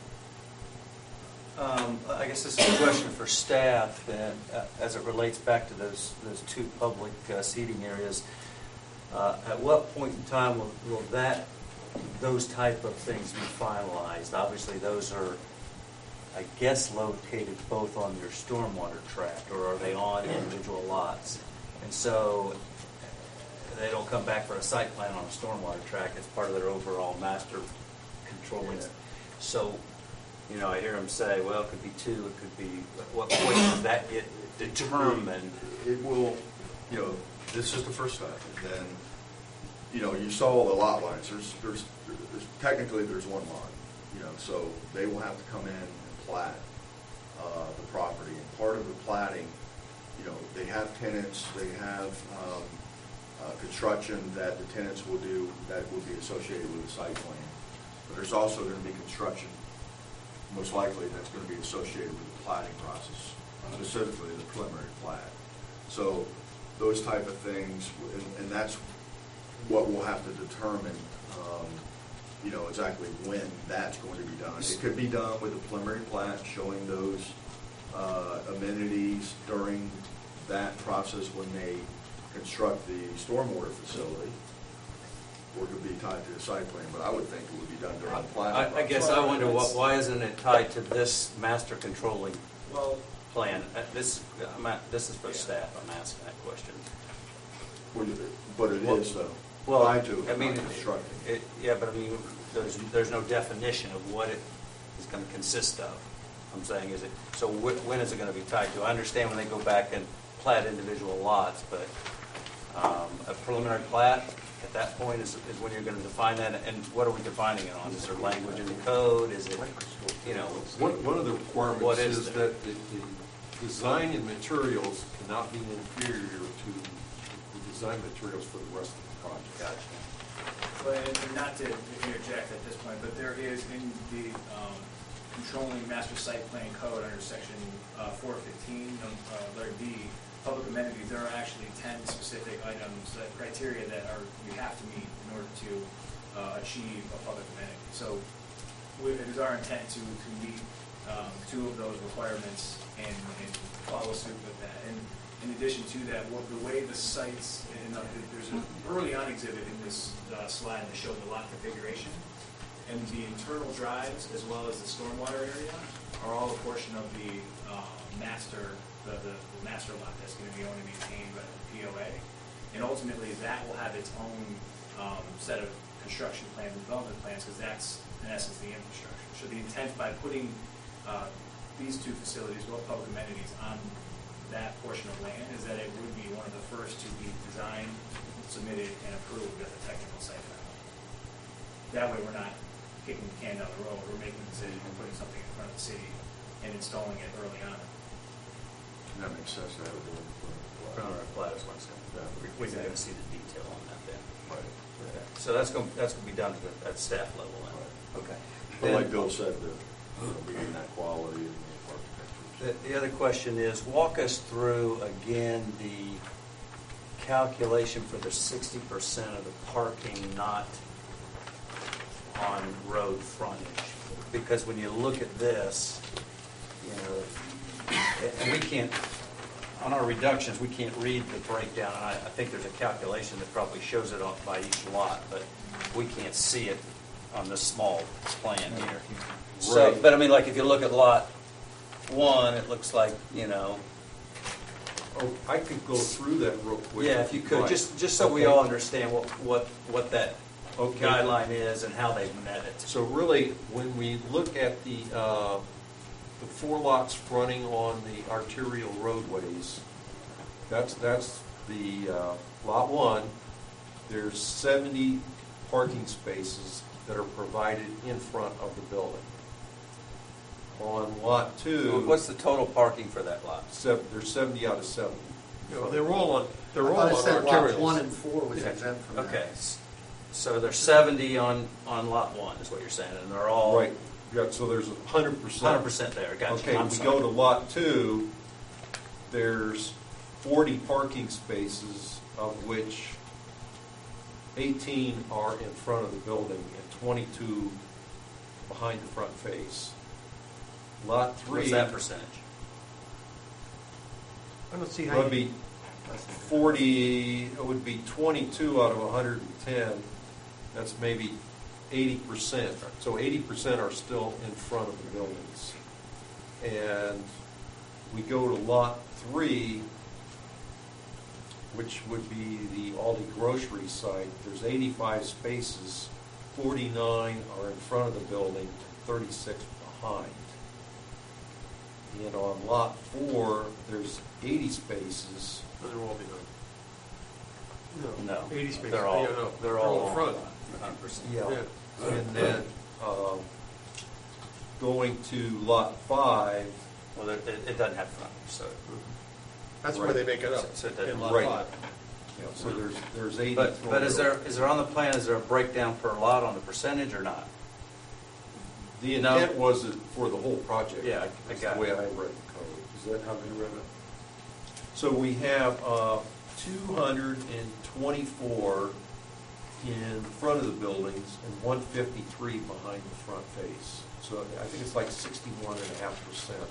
Um, I guess this is a question for staff, and uh, as it relates back to those those two public uh, seating areas. Uh, at what point in time will, will that those type of things be finalized? Obviously, those are, I guess, located both on your stormwater tract, or are they on individual lots? And so they don't come back for a site plan on a stormwater tract. It's part of their overall master controlling. Yeah. So, you know, I hear them say, well, it could be two, it could be, at what point does that get determined? It will, you know, this is the first step, and then, you know, you saw the lot lines. There's, there's, there's technically there's one lot, you know, so they will have to come in and plat uh, the property. And part of the platting, you know, they have tenants, they have um, uh, construction that the tenants will do that will be associated with the site plan. But there's also going to be construction, most likely, that's going to be associated with the platting process, specifically the preliminary plat. So those type of things, and, and that's what we'll have to determine, um, you know, exactly when that's going to be done. It could be done with a preliminary plat showing those uh, amenities during that process when they construct the stormwater facility, or it could be tied to the site plan, but I would think it would be done during the planning I, I guess I wonder, what, why isn't it tied to this master controlling Well, plan? Uh, This, I'm at, this is for Yeah. staff, I'm asking that question. But it is, though. Well, Tied to I mean, not constructing. it, yeah, but I mean, there's, there's no definition of what it is going to consist of. I'm saying, is it, so wh- when is it going to be tied to? I understand when they go back and plat individual lots, but um, a preliminary plat, at that point is, is when you're going to define that, and what are we defining it on? Is there language in the code? Is it, you know? One, one of the requirements What is is there? that the, the design and materials cannot be inferior to the design materials for the rest of the project. Gotcha. But and not to interject at this point, but there is in the um, controlling master site plan code under section uh, four fifteen, uh, letter D, public amenities, there are actually ten specific items, uh, criteria that are, you have to meet in order to uh, achieve a public amenity. So we- it is our intent to, to meet um, two of those requirements and, and follow suit with that. And in addition to that, what, the way the sites, and uh, there's an early on exhibit in this uh, slide that shows the lot configuration, and the internal drives as well as the stormwater area are all a portion of the uh, master, the, the, the master lot that's going to be owned and maintained by the P O A. And ultimately, that will have its own um, set of construction plans and development plans, because that's, in essence, the infrastructure. So the intent by putting uh, these two facilities, both public amenities, on that portion of land is that it would be one of the first to be designed, submitted, and approved at the technical site level. That way, we're not kicking the can down the road. We're making the decision, we're putting something in front of the city and installing it early on. That makes sense, that would be. Preliminary plat is when it's going to be done. We- We're going to see the detail on that then. Right. Okay. So that's going, that's going to be done at, at staff level then? Okay. But like Then- Bill said, the, being that quality and the architecture. The, the other question is, walk us through again the calculation for the sixty percent of the parking not on road frontage. Because when you look at this, you know, and we can't, on our reductions, we can't read the breakdown. And I, I think there's a calculation that probably shows it off by each lot, but we can't see it on this small plan here. So, Right. but I mean, like if you look at lot one, it looks like, you know, Oh, I could go through that real quick. yeah, if you could, Right. just, just so we Okay. all understand what, what, what that Okay. guideline is and how they've met it. So really, when we look at the, uh, the four lots fronting on the arterial roadways, that's, that's the, uh, lot one, there's seventy parking spaces that are provided in front of the building. On lot two. What's the total parking for that lot? Seven, there's seventy out of seventy. You know, they're all on, they're I all thought on it said lot arterials. one and four was exempt from that. Okay, s- so there's seventy on, on lot one, is what you're saying, and they're all. Right, yeah, so there's a hundred percent. Hundred percent there, gotcha. Okay, I'm we sorry. go to lot two, there's forty parking spaces, of which eighteen are in front of the building and twenty-two behind the front face. Lot three. What's that percentage? I don't see how Would you, be forty, it would be twenty-two out of one hundred ten, that's maybe eighty percent. So eighty percent are still in front of the buildings. And we go to lot three, which would be the Aldi grocery site, there's eighty-five spaces, forty-nine are in front of the building, thirty-six behind. And on lot four, there's eighty spaces. they're all behind. No. Eighty spaces, They're all, yeah, no, they're all in front. hundred percent. Yeah. Yeah. And then, um, going to lot five, Well, it, it it doesn't have frontage, so. That's where they make it up, So it doesn't- in lot Right. five. you know, so there's, there's eighty. But, but is there, is there on the plan, is there a breakdown per lot on the percentage or not? The No. intent was it for the whole project. Yeah, I- I That's got the way it. I read the code. Is that how you read it? So we have uh, two hundred twenty-four in front of the buildings and one fifty-three behind the front face. So I think it's like sixty-one and a half percent.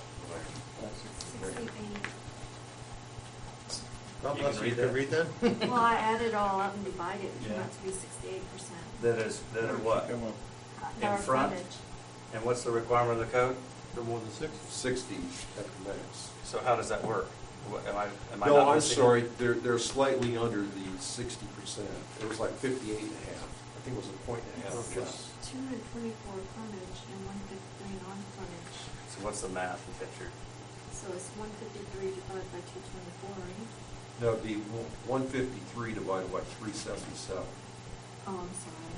God You bless can you, you read can read that? Well, I added it all up and divided it, it turned Yeah. out to be sixty-eight percent. That is, that are what? Come on. In front? And what's the requirement of the code? No more than six? Sixty at the max. So how does that work? What- Am I, am I No, not I'm missing- sorry, they're, they're slightly under the sixty percent. It was like fifty-eight and a half. I think it was a point and a half Okay. less. Two hundred twenty-four frontage and one fifty-three non-frontage, So what's the math you pictured? so it's one fifty-three divided by two twenty-four, right? No, it'd be one fifty-three divided by three seventy-seven. Oh, I'm sorry.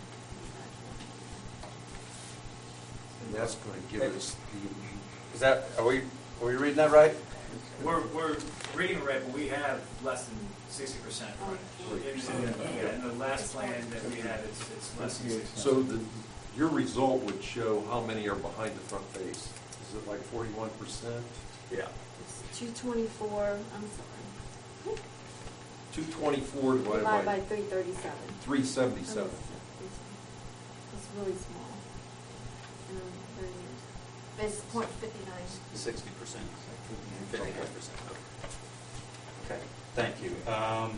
And that's going to give us the, Is that, are we, are we reading that right? We're, we're reading it right, but we have less than sixty percent frontage. In, in, yeah, in the last plan that we had, it's, it's less than sixty. so the, your result would show how many are behind the front face. Is it like forty-one percent? Yeah. It's two twenty-four, I'm sorry, two twenty-four divided divided by by three thirty-seven. three seventy-seven. It's really small. Um, very neat. But it's point fifty-nine. Sixty percent. Fifty-nine percent. Okay, thank you. Um,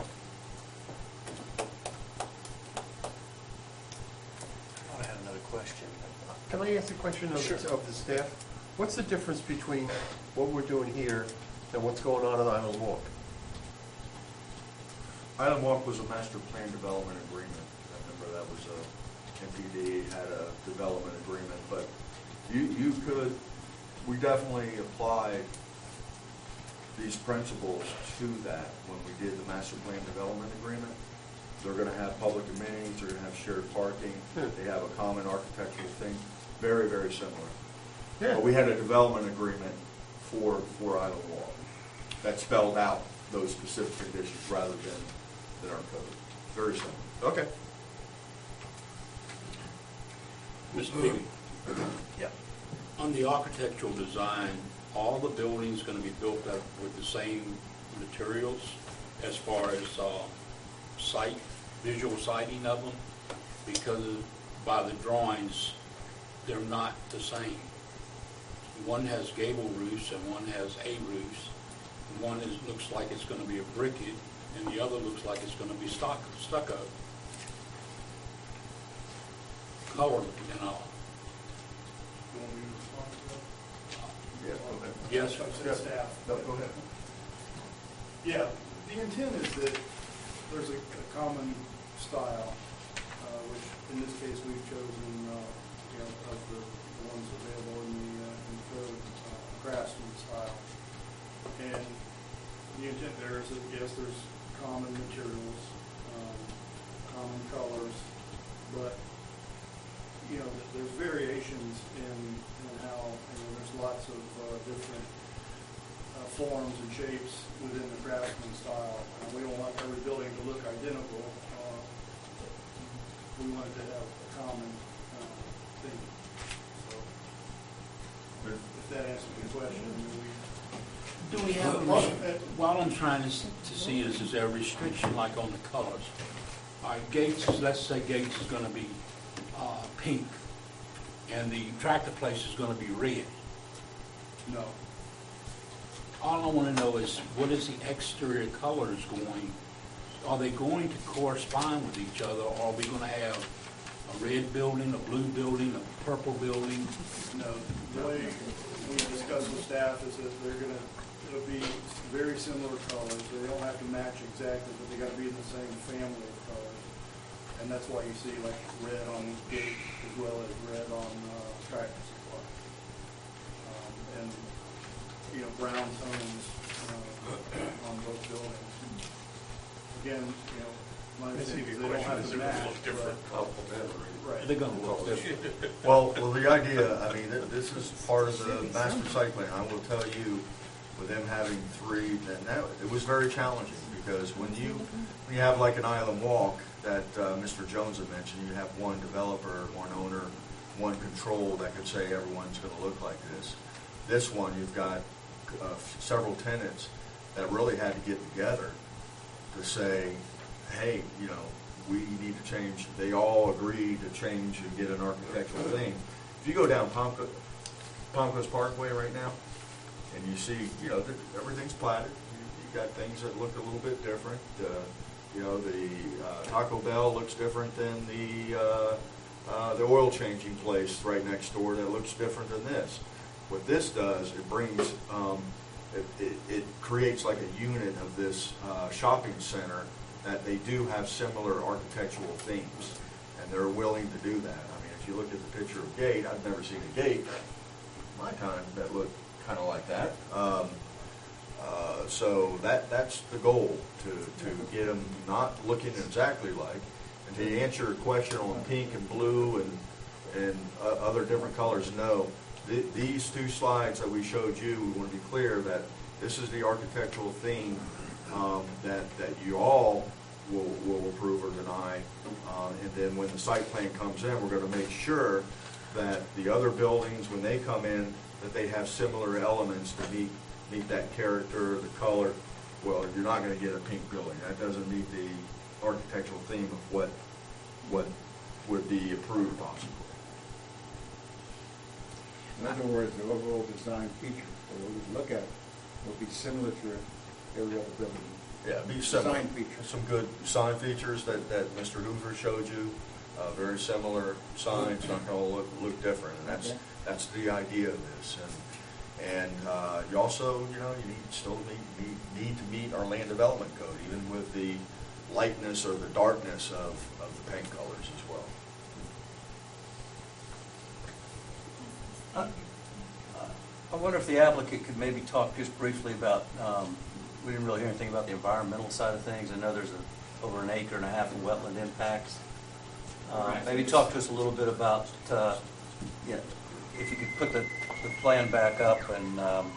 I had another question. Can I ask a question of, Sure. of the staff? What's the difference between what we're doing here and what's going on at Island Walk? Island Walk was a master plan development agreement. I remember that was a development agreement, but you, you could, we definitely applied these principles to that when we did the master plan development agreement. They're gonna have public amenities, they're gonna have shared parking, they have a common architectural thing, very, very similar. But we had a development agreement for, for Island Walk that spelled out those specific conditions rather than, than our code. Very similar. Okay. Mister Beebe, Yeah. on the architectural design, all the buildings going to be built up with the same materials as far as uh, site, visual sighting of them? Because by the drawings, they're not the same. One has gable roofs and one has A roofs. One is, looks like it's going to be a bricked, and the other looks like it's going to be stuck, stucco. Color and all. You want me to respond to that? Yeah, go ahead. Yes, I said staff. No, go ahead. Yeah, the intent is that there's a, a common style, uh, which in this case we've chosen, uh, you know, of the, the ones available in the, uh, in the code, uh, Craftsman style. And the intent there is that, yes, there's common materials, um, common colors, but, you know, there's variations in, in how, you know, there's lots of uh, different uh, forms and shapes within the Craftsman style. Uh, we don't want every building to look identical. Uh, we want it to have a common uh, thing. So, if that answers your question, I mean, we. do we have, a res- while I'm trying to, s- to see is, is there a restriction like on the colors? All right, Gates, is- let's say Gates is gonna be, uh, pink, and the tractor place is gonna be red. No. All I wanna know is, what is the exterior colors going, are they going to correspond with each other, or are we gonna have a red building, a blue building, a purple building? No, the way we discussed with staff is that they're gonna, it'll be very similar colors. They don't have to match exactly, but they gotta be in the same family of colors. And that's why you see like red on gate as well as red on uh, tractor supply. Um, and, you know, brown tones uh, on both buildings. Again, you know, my understanding is they don't have to match. but- Complementary. Right. They're gonna look different. Well, well, the idea, I mean, th- this is part of the master site plan. I will tell you, with them having three, and that, it was very challenging, because when you, when you have like an island walk that uh, Mister Jones had mentioned, you have one developer, one owner, one control that could say everyone's gonna look like this. This one, you've got uh, several tenants that really had to get together to say, hey, you know, we need to change, they all agreed to change and get an architectural thing. If you go down Palmco, Palmco's Parkway right now, and you see, you know, that everything's platted, you, you got things that look a little bit different. Uh, you know, the uh, Taco Bell looks different than the, uh, uh, the oil changing place right next door that looks different than this. What this does, it brings, um, it, it, it creates like a unit of this uh, shopping center that they do have similar architectural themes, and they're willing to do that. I mean, if you look at the picture of Gate, I've never seen a gate in my time that looked kind of like that. Um, uh, so that that's the goal, to, to get them not looking exactly like. And to answer your question on pink and blue and, and uh, other different colors, no. Th- these two slides that we showed you, we want to be clear that this is the architectural theme um, that, that you all will, will approve or deny. Uh, and then when the site plan comes in, we're going to make sure that the other buildings, when they come in, that they have similar elements to meet, meet that character, the color. Well, you're not going to get a pink building. That doesn't meet the architectural theme of what, what would be approved possibly. In other words, the overall design feature, or what we look at, will be similar to every other building. Yeah, be similar. Design features. Some good sign features that, that Mister Hoover showed you, uh, very similar signs, not gonna look, look different, and that's, Okay. that's the idea of this. And, and, uh, you also, you know, you need, still need, need, need to meet our land development code, even with the lightness or the darkness of, of the paint colors as well. wonder if the applicant could maybe talk just briefly about, um, we didn't really hear anything about the environmental side of things. I know there's a, over an acre and a half of wetland impacts. Uh, Right. Maybe talk to us a little bit about, uh, you know, if you could put the, the plan back up and, um,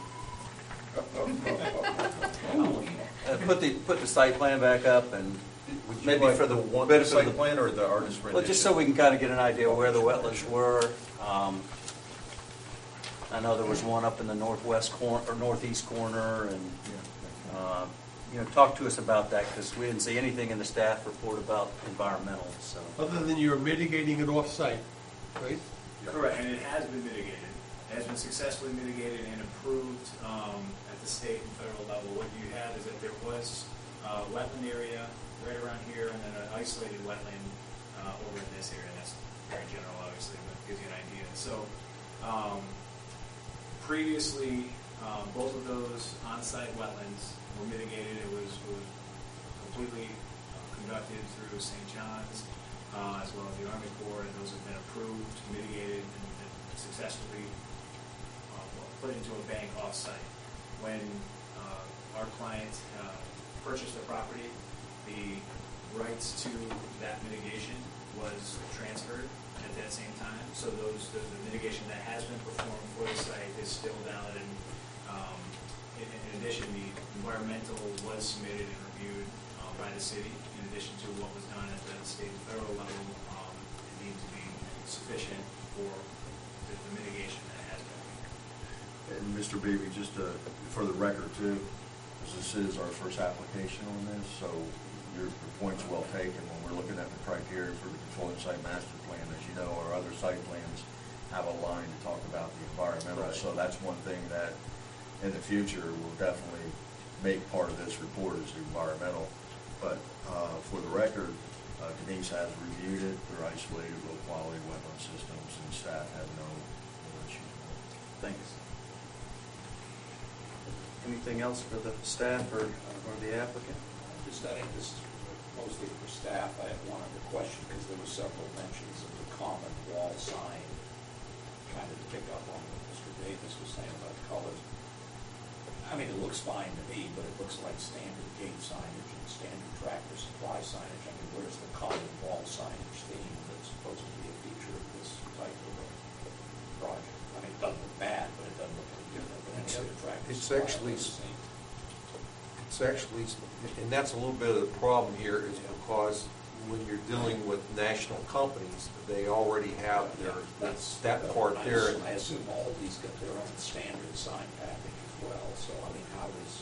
uh, put the, put the site plan back up and Would you maybe like for the the one benefit of site the plan or the artist rendition? Well, just so we can kind of get an idea where the wetlands were. Um, I know there was one up in the northwest corner, or northeast corner, and, uh, you know, talk to us about that, because we didn't see anything in the staff report about environmental, so. Other than you're mitigating it off-site, right? Correct, and it has been mitigated. It has been successfully mitigated and approved um, at the state and federal level. What you have is that there was a wetland area right around here, and then an isolated wetland uh, over in this area. And that's very general, obviously, but it gives you an idea. So um, previously, um, both of those on-site wetlands were mitigated. It was, was completely uh, conducted through Saint John's, uh, as well as the Army Corps, and those have been approved, mitigated, and, and successfully uh, well, put into a bank off-site. When uh, our client uh, purchased the property, the rights to that mitigation was transferred at that same time. So those the, the mitigation that has been performed for the site is still valid. And um, in, in addition, the environmental was submitted and reviewed uh, by the city. In addition to what was done at the state and federal level, um, it needs to be sufficient for the, the mitigation that has been. And Mister Beebe, just uh, for the record too, as this is our first application on this, so your your point's well taken. When we're looking at the criteria for the controlling site master plan, as you know, our other site plans have a line to talk about the environmental. Right. So that's one thing that in the future will definitely make part of this report is the environmental. But uh, for the record, uh, Denise has reviewed it. They're isolated, low quality wetland systems, and staff had no no issues with it. Thanks. Anything else for the staff or, or the applicant? Just, I think this is mostly for staff. I have one other question, because there were several mentions of the common wall sign, kind of to pick up on what Mister Davis was saying about colors. I mean, it looks fine to me, but it looks like standard gate signage and standard tractor supply signage. I mean, where's the common wall signage theme that's supposed to be a feature of this type of a project? I mean, it doesn't look bad, but it doesn't look any different than any other tractor It's supply actually- I've ever seen. It's actually, and that's a little bit of the problem here, is because when you're dealing with national companies, they already have their, That's, that part I there. assume- I assume all these got their own standard sign package as well, so I mean, how does,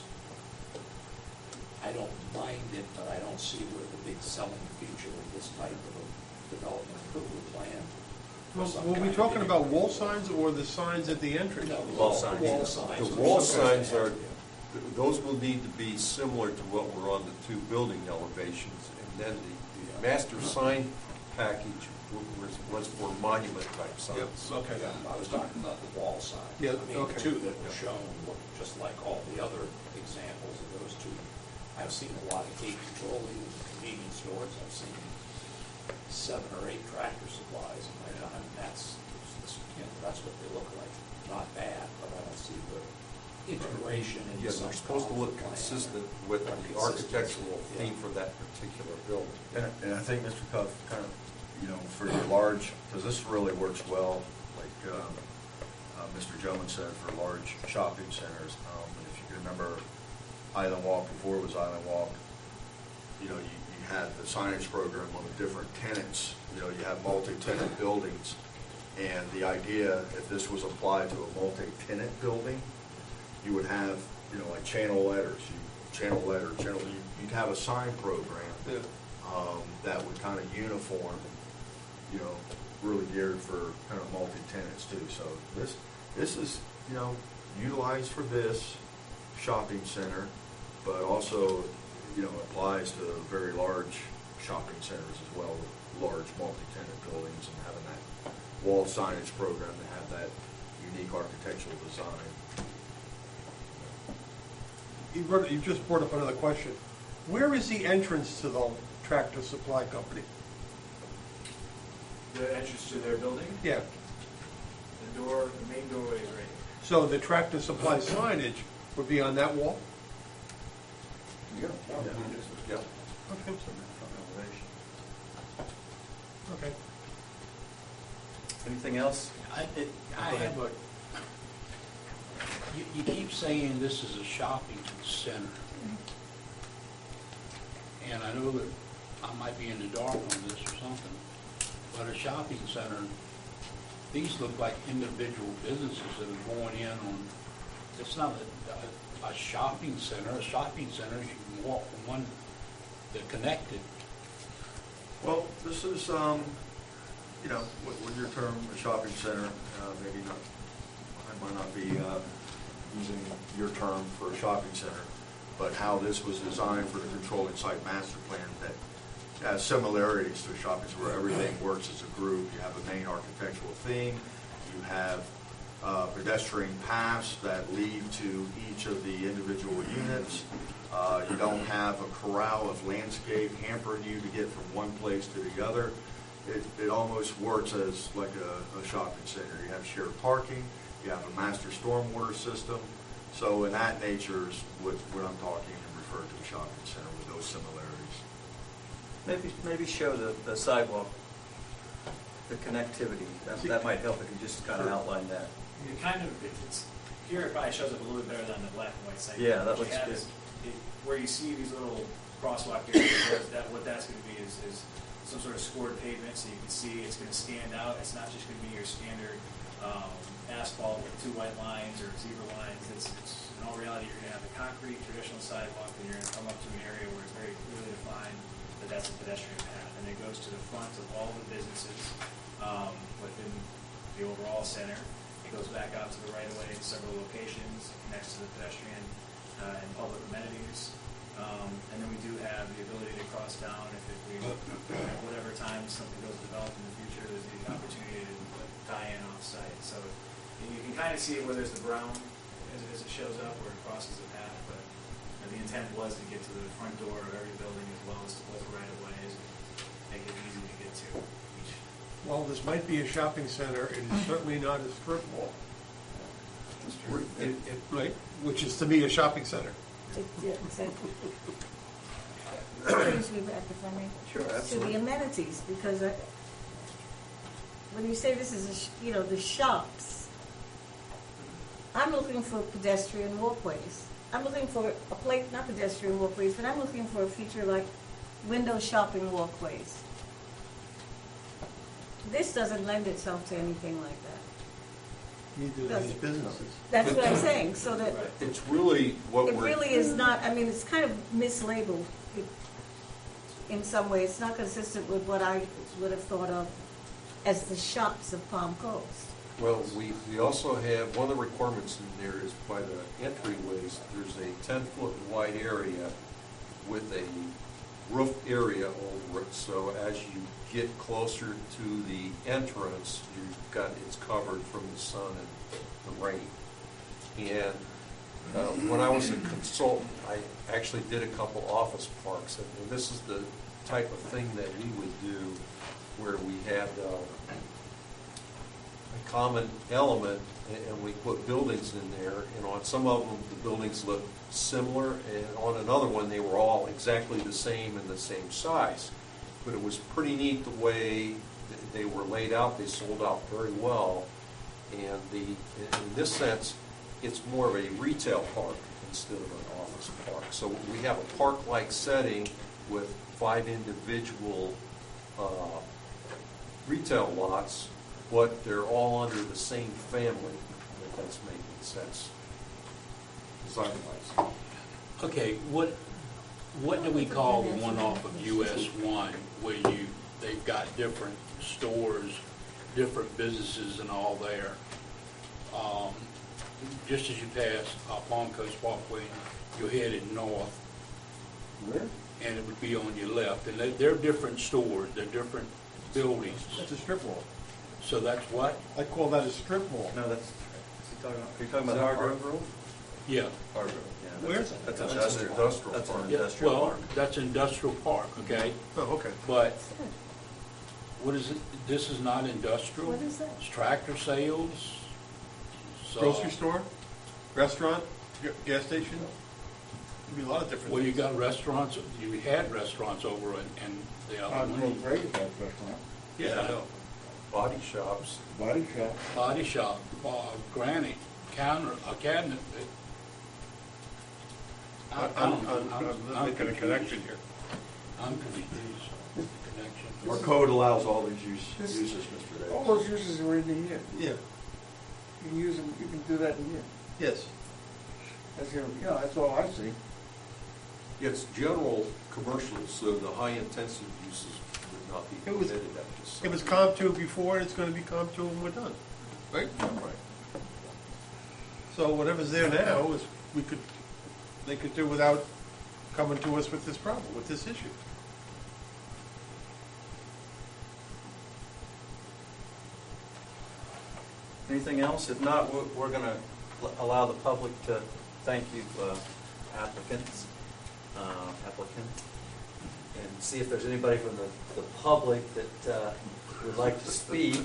I don't mind it, but I don't see where the big selling feature of this type of a development approval plan. for Well, some were we kind of talking big- about wall signs or the signs at the entrance? No, Wall signs. Wall signs. The wall signs are, those will need to be similar to what were on the two building elevations. And then the the master sign package was, was for monument type signs. Okay. Yeah, I was talking about the wall sign. Yeah, I mean, okay. the two that were shown look just like all the other examples of those two. I've seen a lot of gate control in convenience stores. I've seen seven or eight tractor supplies in my time. That's, you know, that's what they look like. Not bad, but I don't see the integration in Yeah, some they're supposed to look common plan. consistent with the architectural theme for that particular building. And, and I think, Mister Cuff, kind of, you know, for your large, because this really works well, like um, uh, Mister Jones said, for large shopping centers. Um, if you can remember Island Walk, before it was Island Walk, you know, you, you had the signage program on the different tenants. You know, you have multi-tenant buildings. And the idea, if this was applied to a multi-tenant building, you would have, you know, like channel letters, you, channel letter, channel, you, you'd have a sign program Yeah. um, that would kind of uniform, you know, really geared for kind of multi-tenants too. So this, this is, you know, utilized for this shopping center, but also, you know, applies to very large shopping centers as well, with large multi-tenant buildings, and having that wall signage program to have that unique architectural design. You brought, you just brought up another question. Where is the entrance to the tractor supply company? The entrance to their building, Yeah. the door, the main doorway is right here. So the Tractor Supply signage would be on that wall? Yeah. Yeah. Okay. Okay. Anything else? I, it- I Go ahead. have a, you, you keep saying this is a shopping center. And I know that I might be in the dark on this or something, but a shopping center, these look like individual businesses that are going in on, it's not a, a, a shopping center. A shopping center is you can walk from one, they're connected. Well, this is, um, you know, with, with your term, a shopping center, uh, maybe not, I might not be, uh, using your term for a shopping center, but how this was designed for the controlling site master plan that has similarities to a shopping center where everything works as a group. You have a main architectural theme, you have uh, pedestrian paths that lead to each of the individual units. Uh, you don't have a corral of landscape hampering you to get from one place to the other. It, it almost works as like a, a shopping center. You have shared parking, you have a master stormwater system. So in that nature is what, what I'm talking and refer to a shopping center with those similarities. Maybe, maybe show the, the sidewalk, the connectivity. That, that might help if you just kind of outline that. You kind of, it- it's, here it probably shows up a little bit better than the black and white segment. Yeah, that What looks you have good. is, it- Where you see these little crosswalk areas, that- that, what that's gonna be is, is some sort of scored pavement, so you can see it's gonna stand out. It's not just gonna be your standard, um, asphalt with two white lines or zebra lines. It's, it's, in all reality, you're gonna have a concrete traditional sidewalk, and you're gonna come up to an area where it's very clearly defined that that's a pedestrian path. And it goes to the front of all the businesses, um, within the overall center. It goes back out to the right of way in several locations, next to the pedestrian, uh, and public amenities. Um, and then we do have the ability to cross down if, if we, at whatever time something goes developed in the future, there's the opportunity to tie in off-site. So you can kind of see it where there's the brown as, as it shows up, where it crosses the path, but you know, the intent was to get to the front door of every building as well as to both right of ways and make it easy to get to each. Well, this might be a shopping center, it is certainly not a strip mall. It- it- Right, which is to me a shopping center. Yeah, exactly. Brings me back, if I may. Sure, To absolutely. the amenities, because I, when you say this is, a sh- you know, the shops, I'm looking for pedestrian walkways. I'm looking for a place, not pedestrian walkways, but I'm looking for a feature like window shopping walkways. This doesn't lend itself to anything like that. Neither Does these it? businesses. That's what I'm saying, so that It's really what it we're. really is not, I mean, it's kind of mislabeled it- in some way. It's not consistent with what I would have thought of as the shops of Palm Coast. Well, we, we also have, one of the requirements in there is by the entryways, there's a ten-foot wide area with a roof area over it, so as you get closer to the entrance, you've got, it's covered from the sun and the rain. And uh, when I was a consultant, I actually did a couple office parks, and and this is the type of thing that we would do where we had uh, a common element, and- and we put buildings in there, and on some of them, the buildings looked similar, and on another one, they were all exactly the same and the same size. But it was pretty neat the way th- they were laid out, they sold out very well, and the, in this sense, it's more of a retail park instead of an office park. So we have a park-like setting with five individual uh, retail lots, but they're all under the same family, if that's making sense, design-wise. Okay, what, what do we call the one off of U S one where you, they've got different stores, different businesses and all there? Um, just as you pass uh, Palm Coast Parkway, you're headed north. Where? And it would be on your left, and they, they're different stores, they're different buildings. That's a strip mall. So that's what? I call that a strip mall. No, that's, is he talking about, are you talking about Hargrove? Yeah. Hargrove, yeah. that's- Where? That's That's an industrial. industrial That's an park. Yeah, industrial well, park. that's industrial park, okay? Oh, okay. But what is it, this is not industrial? What is that? It's tractor sales, So- Grocery store, restaurant, g- gas station? Could be a lot of different Well, you things. got restaurants, you had restaurants over in, in the other On one. Grove Break, that restaurant, Yeah, I know. Body shops. body shop. Body shop, bar, granny, counter, a cabinet. I'm, I- I'm, I'm- I'm I'm- I'm I'm making a confused. connection here. I'm confused, with the connection. Our code allows all these use- uses, Mister Davis. All those uses are in the year. Yeah, You can use them, you can do that in here. yes. That's, your- you know, that's all I see. It's general commercial, so the high-intensity uses would not be It was- permitted at this site. It was COM two before, it's gonna be COM two when we're done, right? Right. So whatever's there now is, we could, they could do without coming to us with this problem, with this issue. Anything else? If not, we're, we're going to allow the public to thank you, uh, applicants, uh, applicant, and see if there's anybody from the, the public that uh, would like to speak.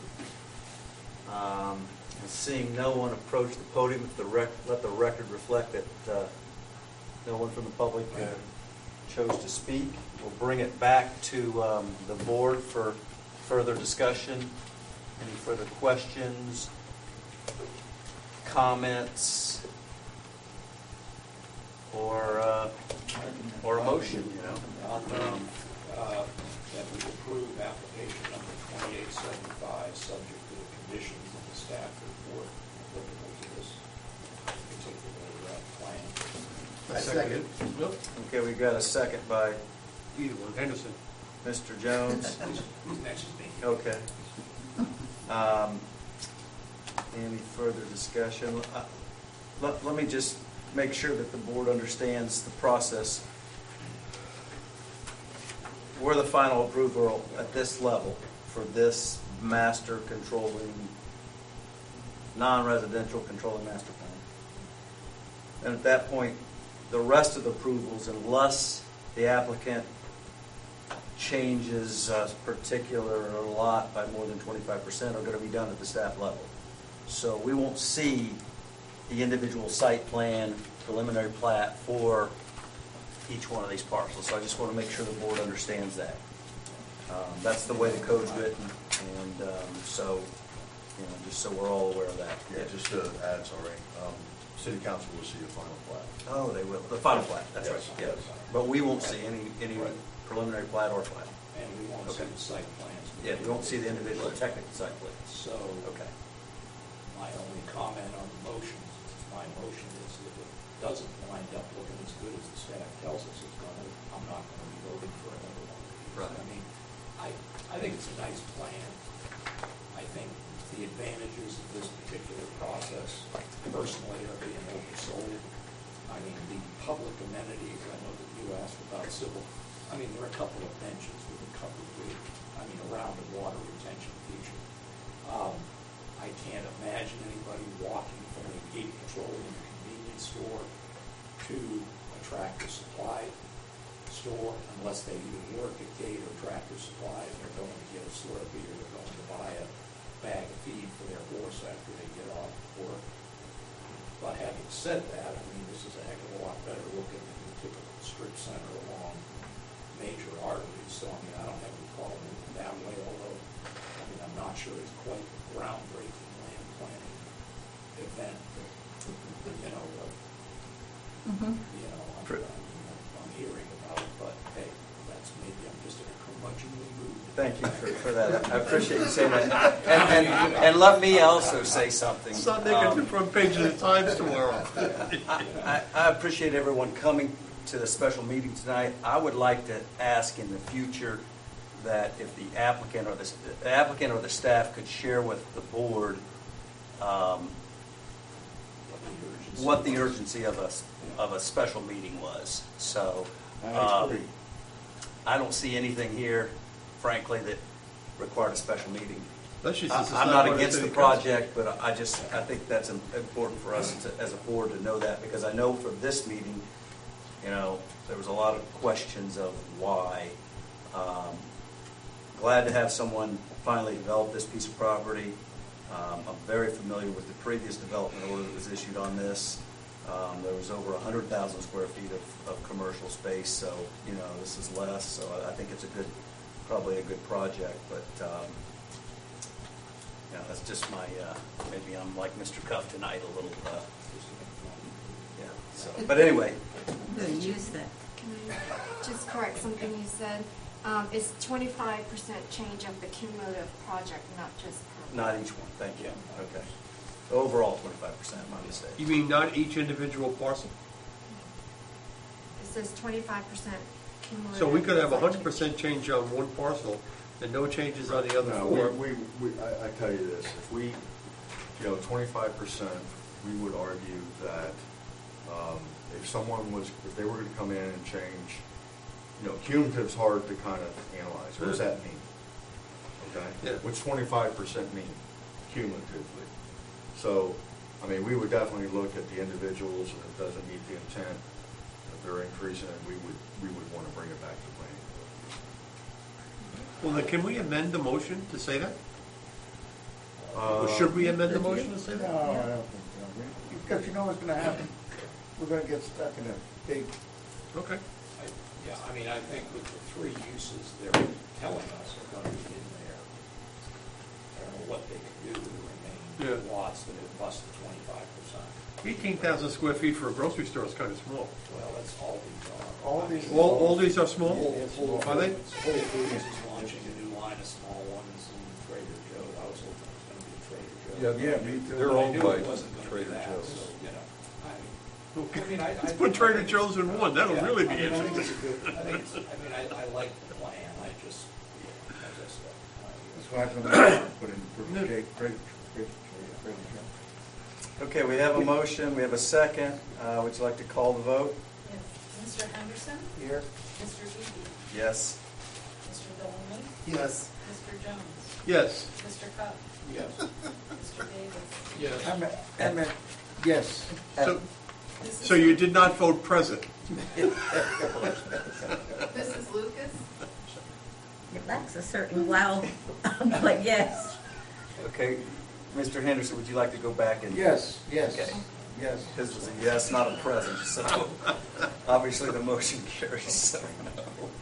Um, and seeing no one approach the podium, if the rec, let the record reflect that uh, no one from the public uh, chose to speak. We'll bring it back to um, the board for further discussion. Any further questions, comments, or uh, or a motion, you know? I'll move, Um, uh, that we approve application number twenty-eight seventy-five, subject to the conditions of the staff report applicable to this particular uh, plan. I second. Yep. Okay, we've got a second by Either one, Henderson. Mister Jones. Who's next is me. Okay. Um, Any further discussion? Uh, Let, let me just make sure that the board understands the process. We're the final approval at this level for this master controlling, non-residential controlling master plan. And at that point, the rest of the approvals, unless the applicant changes a particular lot by more than twenty-five percent, are going to be done at the staff level. So we won't see the individual site plan, preliminary plat for each one of these parcels. So I just want to make sure the board understands that. Um, That's the way the code's written, and um, so, you know, just so we're all aware of that. Yeah, just to add, sorry, um, city council will see a final plat. Oh, they will, the final plat, that's right, Yes, yes. yes. But we won't see any, any Right. preliminary plat or plat. And we won't see Okay. the site plans. Yeah, we won't see the individual technical site plans. So, Okay. my only comment on the motion, my motion is if it doesn't wind up looking as good as the staff tells us it's gonna, I'm not gonna be voting for another one of these. Right. I mean, I, I think it's a nice plan. I think the advantages of this particular process personally are being oversold. I mean, the public amenities, I know that you asked about civil, I mean, there are a couple of benches with a covered roof, I mean, around the water retention feature. Um, I can't imagine anybody walking from a gate petroleum convenience store to a Tractor Supply store unless they either work at Gate or Tractor Supply and they're going to get a Slurpee or they're going to buy a bag of feed for their horse after they get off work. But having said that, I mean, this is a heck of a lot better looking than the typical strip center along major arteries. So, I mean, I don't have any problem with it that way, although, I mean, I'm not sure it's quite the groundbreaking land planning event that, you know, uh, Mhm. you know, I'm, True. I'm, I'm hearing about it, but hey, that's maybe I'm just in a curmudgeonly mood. Thank you for, for that. I appreciate you saying that. And, and, and let me also say something. Sunday, get the Um, front page of the Times tomorrow. I, I appreciate everyone coming to the special meeting tonight. I would like to ask in the future that if the applicant or the, the applicant or the staff could share with the board um, what the urgency of a, of a special meeting was. So, I um, agree. I don't see anything here, frankly, that required a special meeting. Especially I- since it's I'm not not part of against the city council. project, but I just, I think that's im- important for us to- as a board to know that, because I know for this meeting, you know, there was a lot of questions of why. Um, Glad to have someone finally develop this piece of property. Um, I'm very familiar with the previous development order that was issued on this. Um, There was over one hundred thousand square feet of, of commercial space, so, you know, this is less, so I- I think it's a good, probably a good project, but, um, you know, that's just my, uh, maybe I'm like Mister Cuff tonight, a little, uh, yeah, so, but anyway, Good, use that. Can I just correct something you said? Um, it's twenty-five percent change of the cumulative project, not just per. not each one, thank you, okay. Overall, twenty-five percent, my mistake. You mean not each individual parcel? It says twenty-five percent cumulative. So we could have a site hundred percent change on one parcel and no changes on the other No, four. we, we, we- I, I tell you this, if we, you know, twenty-five percent, we would argue that, um, if someone was, if they were gonna come in and change, you know, cumulative's hard to kind of analyze. What does that mean? Okay? Yeah. What's twenty-five percent mean cumulatively? So, I mean, we would definitely look at the individuals, and if it doesn't meet the intent, if they're increasing it, we would, we would want to bring it back to the planning board. Well, then can we amend the motion to say that? Or Uh, should we amend the motion to say No, that? I don't think so. Because you know what's gonna happen? We're gonna get stuck in a big, Okay. I- Yeah, I mean, I think with the three uses they're telling us are going to be in there, I don't know what they can do to the remaining Yeah. lots that have busted twenty-five percent. Eighteen thousand square feet for a grocery store is kind of small. Well, that's all these are. All these- All, all these are small? Whole- Whole Are they? Foods- Whole Foods is launching a new line of small ones, and Trader Joe, I was hoping it was gonna be a Trader Joe. Yeah, Yeah, me too. they're But I owned knew by it wasn't gonna be Trader that, Joe's. so, you know, I mean, I mean, I. Let's I- put I Trader think- Joe's in one, that'll Yeah, really be I mean, I think it's a interesting. good- I think it's, I mean, I, I like the plan, I just, yeah, I just, uh, that's why I'm gonna put in for Jake, great, great, great, great. Okay, we have a motion, we have a second. Uh, Would you like to call the vote? Yes. Mister Henderson? Here? Mister Beebe? Yes. Mister Dolman? Yes. Mister Jones? Yes. Mister Cup? yes. Mister Davis? Yes. I meant, I meant, yes. So, This is- so you did not vote present? Missus Lucas? It lacks a certain wow, but yes. Okay, Mister Henderson, would you like to go back and? Yes, yes, Okay. yes. His was a yes, not a present, so obviously the motion carries seven oh.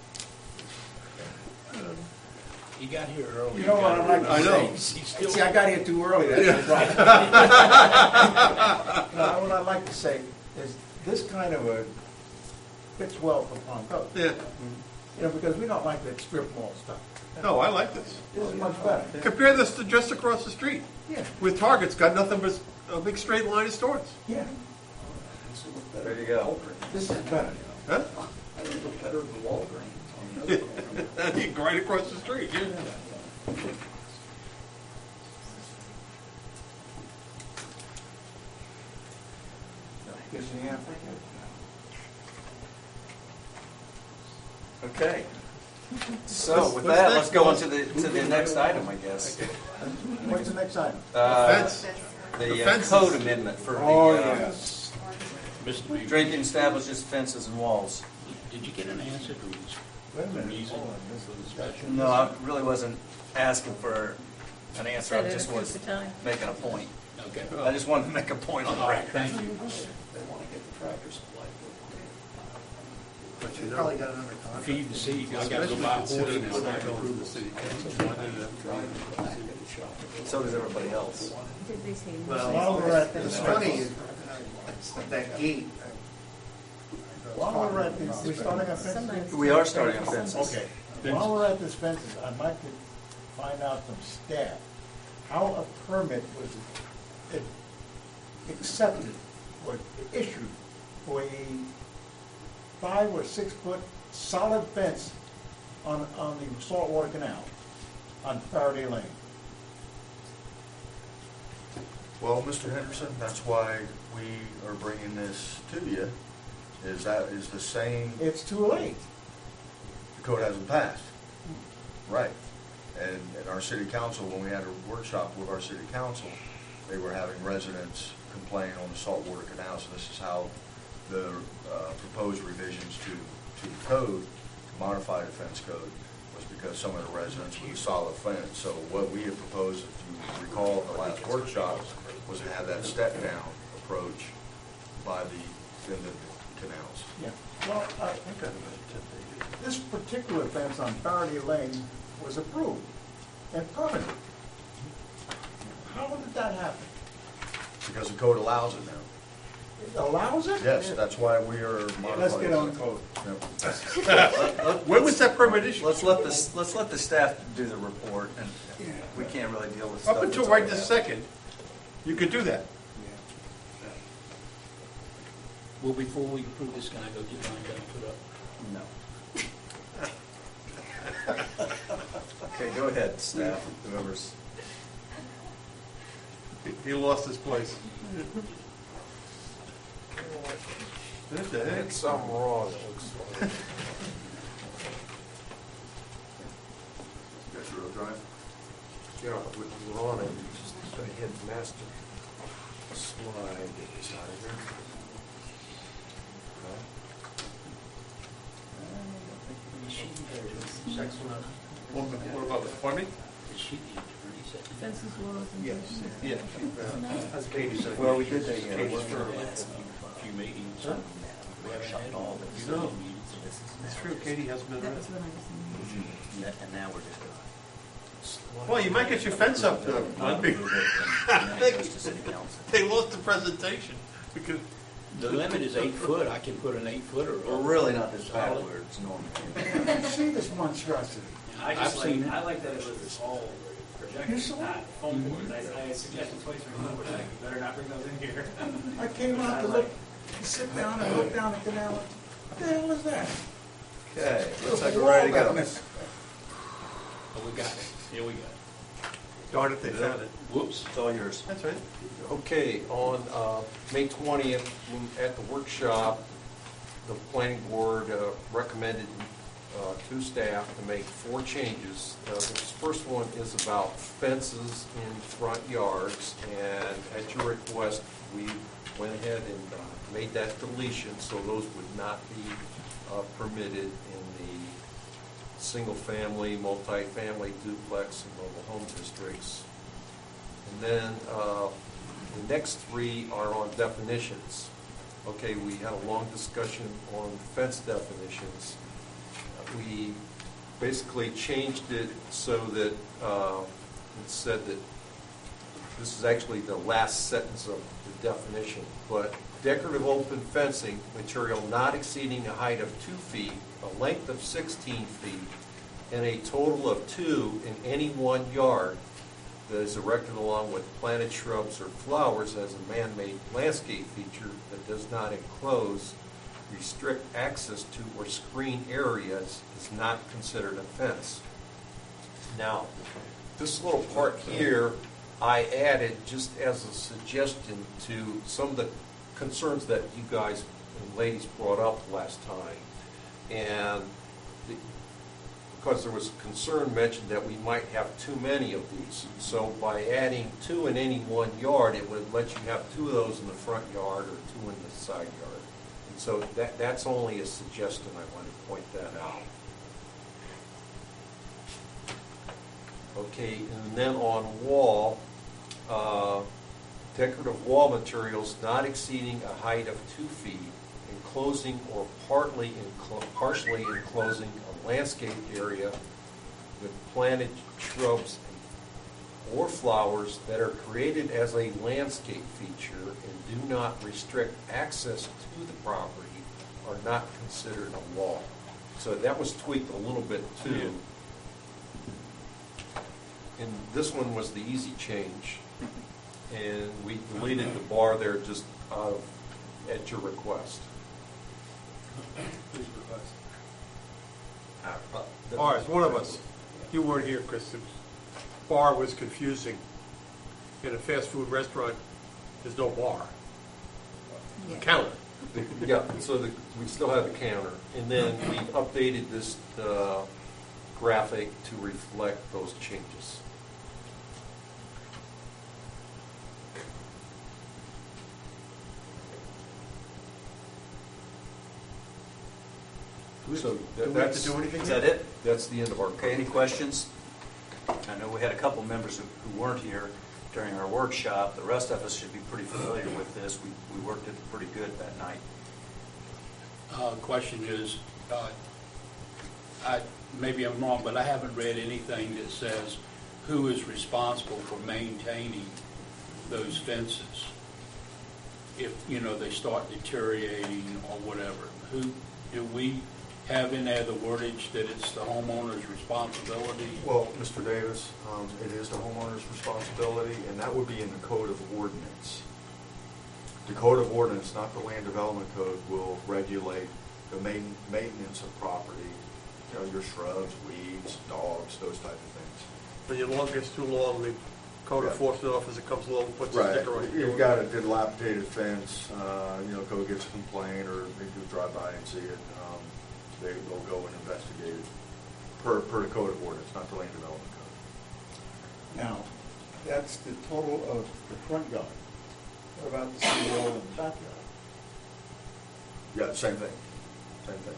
He got here early. You know what I'd like to I say? know. He's still. See, I got here too early, that's the problem. No, what I'd like to say is, this kind of a fits well for Palm Coast. Yeah. You know, because we don't like that strip mall stuff. No, I like this. This is much better. Compare this to just across the street, Yeah, with Target's got nothing but a big straight line of stores. yeah, There you go. this is better. Huh? I think it's better than Walgreens on the other one. And you can right across the street, yeah. Gives me Africa. Okay. So with that, let's go on to the, to the next item, I guess. What's the next item? Uh, Fence. The The uh, fences. code amendment for the Oh, uh, yes. Mister Beebe, drinking establishments, fences, and walls. did you get an answer to his Wait a minute. reason Hold on. for the special? No, I really wasn't asking for an answer, I Said it just a was couple times. making a point. Okay. I just wanted to make a point on the All right, record. thank you. They want to get the tractor supply. But you probably got another contract. Feed the seed, I gotta go buy a horse now. So does everybody else. Did they say? Well, while we're at It's this, funny, is, uh, that gate. while we're at this, we're starting on fences? Somebody- We are starting on fences. Okay, while we're at this fences, I'd like to find out from staff, how a permit was it accepted or issued for a five or six foot solid fence on, on the saltwater canal on Faraday Lane. Well, Mister Henderson, that's why we are bringing this to you, is that is the same, It's too late. the code hasn't passed. Right. And in our city council, when we had a workshop with our city council, they were having residents complain on the saltwater canal, so this is how the uh, proposed revisions to, to the code, to modify the fence code, was uh, some of the residents with a solid fence. So what we had proposed, if you recall, at the last workshop, was to have that step-down approach by the, in the canals. Yeah, well, uh, this particular fence on Faraday Lane was approved and permitted. How did that happen? Because the code allows it now. It allows it? Yes, that's why we are modifying. Let's get on it. code. Yep. When was that permit issued? Let's let the, let's let the staff do the report, and we can't really deal with stuff. Up until that's right already this happened. second, you could do that. Well, before we approve this, can I go get mine done and put up? No. Okay, go ahead, staff, whoever's. He- He lost his place. What the heck? It's something wrong, it looks like. Got your real drive? Yeah, we- we're on it, just gotta hit master slide. Get this out of here. What what about, pardon me? Fences, walls, and. Yes. Yeah. As Katie said. Well, we did take it. Katie's for a few meetings. We haven't had all the You know. meetings. It's true, Katie hasn't been That around. was when I was in. And now we're just gonna. Well, you might get your fence up there, Glenn, because And then it goes to city council. they lost the presentation. Because The limit is eight foot, I can put an eight footer. We're really not this bad where it's normal. See this monstrosity? I I've just like, seen it. I like that it was all projected, not foam boards. I, I suggested twice for foam boards, like, you better not bring those in here. I came out to look, to sit down and look down the canal. What the hell is that? Okay, looks like There's a we're ready to wall go. down there. Oh, we got it. Here we go. darn it, they found it. Whoops. It's all yours. That's right. Okay, on uh, May twentieth, at the workshop, the planning board uh, recommended uh, to staff to make four changes. Uh, This first one is about fences in front yards, and at your request, we went ahead and uh, made that deletion, so those would not be uh, permitted in the single-family, multi-family, duplex, and mobile home districts. And then uh, the next three are on definitions. Okay, we had a long discussion on fence definitions. We basically changed it so that uh, it said that this is actually the last sentence of the definition, but decorative open fencing material not exceeding a height of two feet, a length of sixteen feet, and a total of two in any one yard that is erected along with planted shrubs or flowers as a man-made landscape feature that does not enclose, restrict access to, or screen areas is not considered a fence. Now, this little part here, I added just as a suggestion to some of the concerns that you guys and ladies brought up last time. And the, because there was concern mentioned that we might have too many of these. So by adding two in any one yard, it would let you have two of those in the front yard or two in the side yard. And so that, that's only a suggestion. I want to point that out. Okay, and then on wall, uh, decorative wall materials not exceeding a height of two feet, enclosing or partly enclo- partially enclosing a landscape area with planted shrubs or flowers that are created as a landscape feature and do not restrict access to the property are not considered a wall. So that was tweaked a little bit too. And this one was the easy change. And we deleted the bar there just out of, at your request. Who's request? All right, one of us. You weren't here, Chris. It was- Bar was confusing. In a fast food restaurant, there's no bar. Yeah. Counter. Yeah, so the, we still have the counter. And then we updated this uh, graphic to reflect those changes. Do So Do that- we have that's, to do anything? Is that it? that's the end of our. Okay, any questions? I know we had a couple members who who weren't here during our workshop. The rest of us should be pretty familiar with this. We we worked it pretty good that night. Uh, question is, uh, I, maybe I'm wrong, but I haven't read anything that says who is responsible for maintaining those fences. If, you know, they start deteriorating or whatever, who, do we have in there the wordage that it's the homeowner's responsibility? Well, Mister Davis, um, it is the homeowner's responsibility, and that would be in the code of ordinance. The code of ordinance, not the land development code, will regulate the main, maintenance of property, you know, your shrubs, weeds, dogs, those type of things. When your lawn gets too long, the code Yeah. enforcement officer comes along and puts a Right, sticker on it. you've got a dilapidated fence, uh, you know, go gets a complaint, or they do drive by and see it, um, they, they'll go and investigate it, per, per the code of ordinance, not the land development code. Now, that's the total of the front yard. What about the seawall in the backyard? Yeah, same thing, same thing.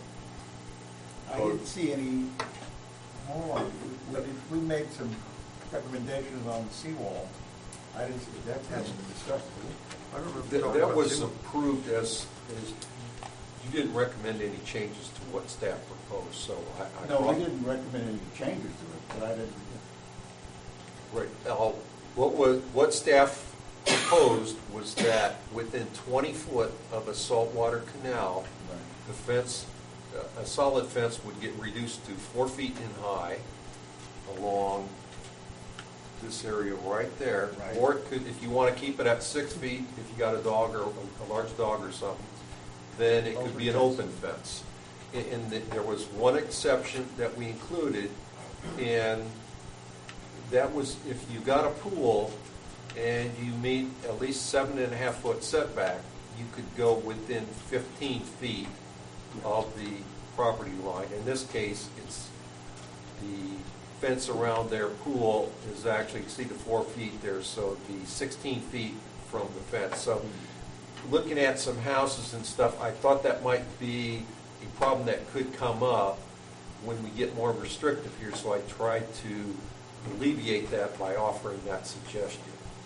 I didn't see any, hold on, we, we made some recommendations on the seawall. I didn't see, that hasn't been discussed, did it? I don't remember That, talking that about was the- approved as, as, you didn't recommend any changes to what staff proposed, so I. I No, brought- we didn't recommend any changes to it, but I didn't, Right, now, what was, what staff proposed was that within twenty foot of a saltwater canal, the fence, uh, a solid fence would get reduced to four feet in high along this area right there. Right. Or it could, if you want to keep it at six feet, if you got a dog or a large dog or something, then it could be an open fence. And, and th- there was one exception that we included, and that was if you got a pool and you meet at least seven and a half foot setback, you could go within fifteen feet of the property line. In this case, it's the fence around their pool is actually exceed the four feet there, so it'd be sixteen feet from the fence. So looking at some houses and stuff, I thought that might be a problem that could come up when we get more restrictive here, so I tried to alleviate that by offering that suggestion.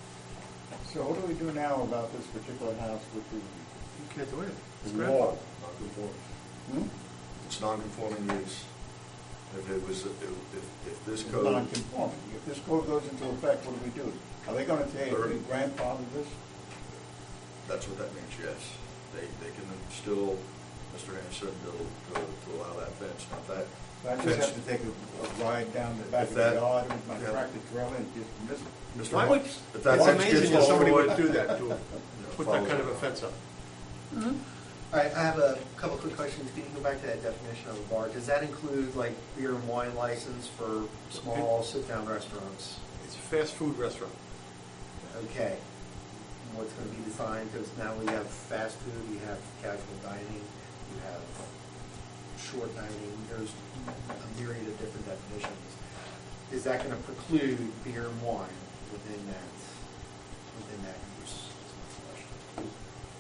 so what do we do now about this particular house with the, You can't do anything. It's the grandfathered. wall? Non-conforming. Hmm? It's non-conforming use. If it was, if, if if this It's code. non-conforming. If this code goes into effect, what do we do? Are they gonna take Thirty. the grandfather this? That's what that means, yes. They, they can still, Mister Hanson, to, to to allow that fence, not that. I just have to take a a ride down the back If of the that- yard with my yeah. tractor trailer and just miss it. Mister Why Hall- would, if it's that fence gets amazing that somebody lowered, would do that, to you know, put that kind of a follow- fence up. All right, I have a couple quick questions. Can you go back to that definition of a bar? Does that include like beer and wine license for small sit-down restaurants? It's a fast food restaurant. Okay. What's going to be defined? Because now we have fast food, we have casual dining, we have short dining. There's a myriad of different definitions. Is that going to preclude beer and wine within that, within that use? That's my question.